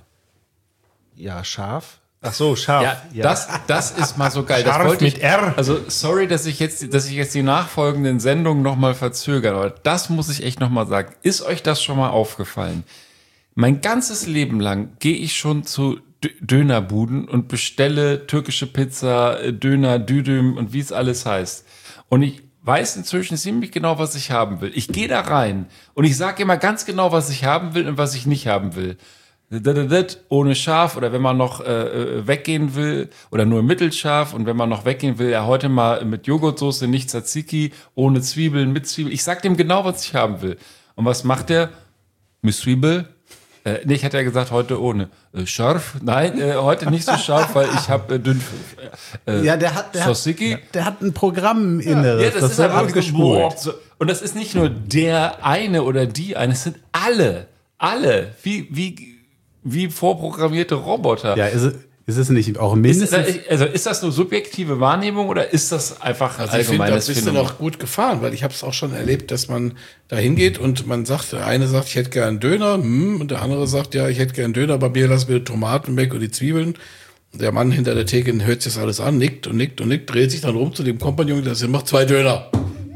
S4: Ja, scharf. Ach so, scharf.
S2: Ja, Das, das ist mal so geil.
S4: Scharf
S2: das wollte ich,
S4: mit R.
S2: Also sorry, dass ich jetzt, dass ich jetzt die nachfolgenden Sendungen nochmal verzögere, aber das muss ich echt nochmal sagen. Ist euch das schon mal aufgefallen? Mein ganzes Leben lang gehe ich schon zu D- Dönerbuden und bestelle türkische Pizza, äh, Döner, Düdüm und wie es alles heißt. Und ich weiß inzwischen ziemlich genau, was ich haben will. Ich gehe da rein und ich sage immer ganz genau, was ich haben will und was ich nicht haben will. Ohne Schaf oder wenn man noch äh, weggehen will oder nur mittelscharf und wenn man noch weggehen will, ja heute mal mit Joghurtsoße, nicht Tzatziki, ohne Zwiebeln, mit Zwiebeln. Ich sag dem genau, was ich haben will. Und was macht der? Mit Zwiebel? Äh, nee, ich hatte ja gesagt, heute ohne. Äh, scharf? Nein, äh, heute nicht so scharf, weil ich habe äh, dünn. Äh,
S3: Ja, der hat, der
S2: Tzatziki?
S3: hat, der hat ein Programm inneres.
S2: Ja, das,
S3: das
S2: ist
S3: wird
S2: aber
S3: abgespult.
S2: abgespult. So. Und das ist nicht nur der eine oder die eine, es sind alle. Alle. Wie, wie, wie vorprogrammierte Roboter.
S3: Ja, ist, es- ist es nicht auch
S2: Ist,
S3: mindestens?
S2: also ist das nur subjektive Wahrnehmung oder ist das einfach ein
S5: Also ich finde, da
S2: allgemeines
S5: bist du
S2: Phänomen?
S5: noch gut gefahren, weil ich habe es auch schon erlebt, dass man da hingeht und man sagt, der eine sagt, ich hätte gern einen Döner, hm, und der andere sagt, ja, ich hätte gern einen Döner, aber mir lassen wir die Tomaten weg und die Zwiebeln. Und der Mann hinter der Theke hört sich das alles an, nickt und nickt und nickt, dreht sich dann rum zu dem Kompagnon und sagt, mach zwei Döner.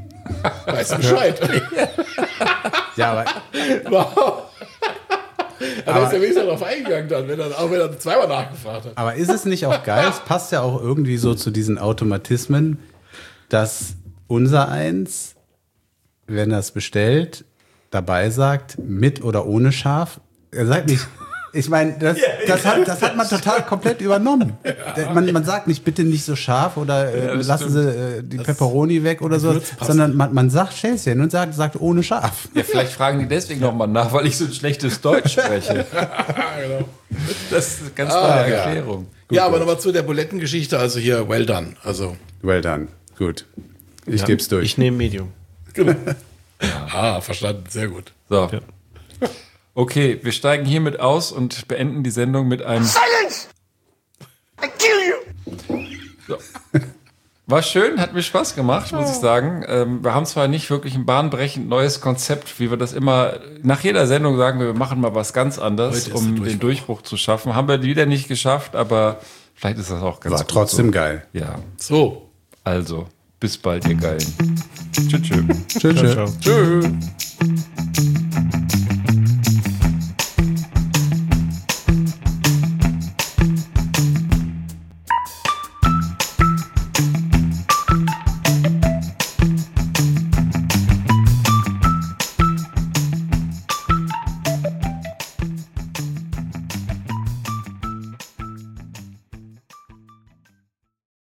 S5: Weißt du Bescheid?
S3: Ja, aber
S5: Wow. da ist der wenigstens darauf eingegangen dann, wenn er, auch wenn er zweimal nachgefragt hat.
S3: Aber ist es nicht auch geil? Es passt ja auch irgendwie so zu diesen Automatismen, dass unser Eins, wenn er es bestellt, dabei sagt, mit oder ohne Schaf. Er sagt nicht, ich meine, das, das, hat, das hat man total komplett übernommen. Man, man sagt nicht, bitte nicht so scharf oder äh,
S2: Ja, das
S3: lassen
S2: stimmt.
S3: Sie äh, die Pepperoni weg oder so, sondern man, man sagt Schäfchen und sagt, sagt ohne Schaf.
S2: Ja, vielleicht fragen die deswegen nochmal nach, weil ich so ein schlechtes Deutsch spreche.
S5: Genau.
S2: Das ist eine ganz
S5: Ah,
S2: tolle
S5: ja.
S2: Erklärung.
S5: Ja, aber nochmal zu der Bulettengeschichte, also hier, well done. Also,
S3: Well done. Gut. Ich
S4: Ja,
S3: geb's durch.
S4: Ich nehme Medium.
S5: genau. Ah, verstanden, sehr gut.
S2: So.
S4: Ja.
S2: Okay, wir steigen hiermit aus und beenden die Sendung mit einem...
S6: Silence! I kill you!
S2: So. War schön, hat mir Spaß gemacht, muss ich sagen. Ähm, wir haben zwar nicht wirklich ein bahnbrechend neues Konzept, wie wir das immer nach jeder Sendung sagen, wir machen mal was ganz anderes,
S5: Heute ist
S2: um
S5: der
S2: den Durchbruch zu schaffen. Haben wir wieder nicht geschafft, aber vielleicht ist das auch ganz
S3: War
S2: gut
S3: trotzdem
S2: so.
S3: geil.
S2: Ja,
S5: So.
S2: also, bis bald, ihr Geilen. Tschüss, tschüss.
S3: Tschüss.
S4: Ciao, ciao.
S5: Tschüss.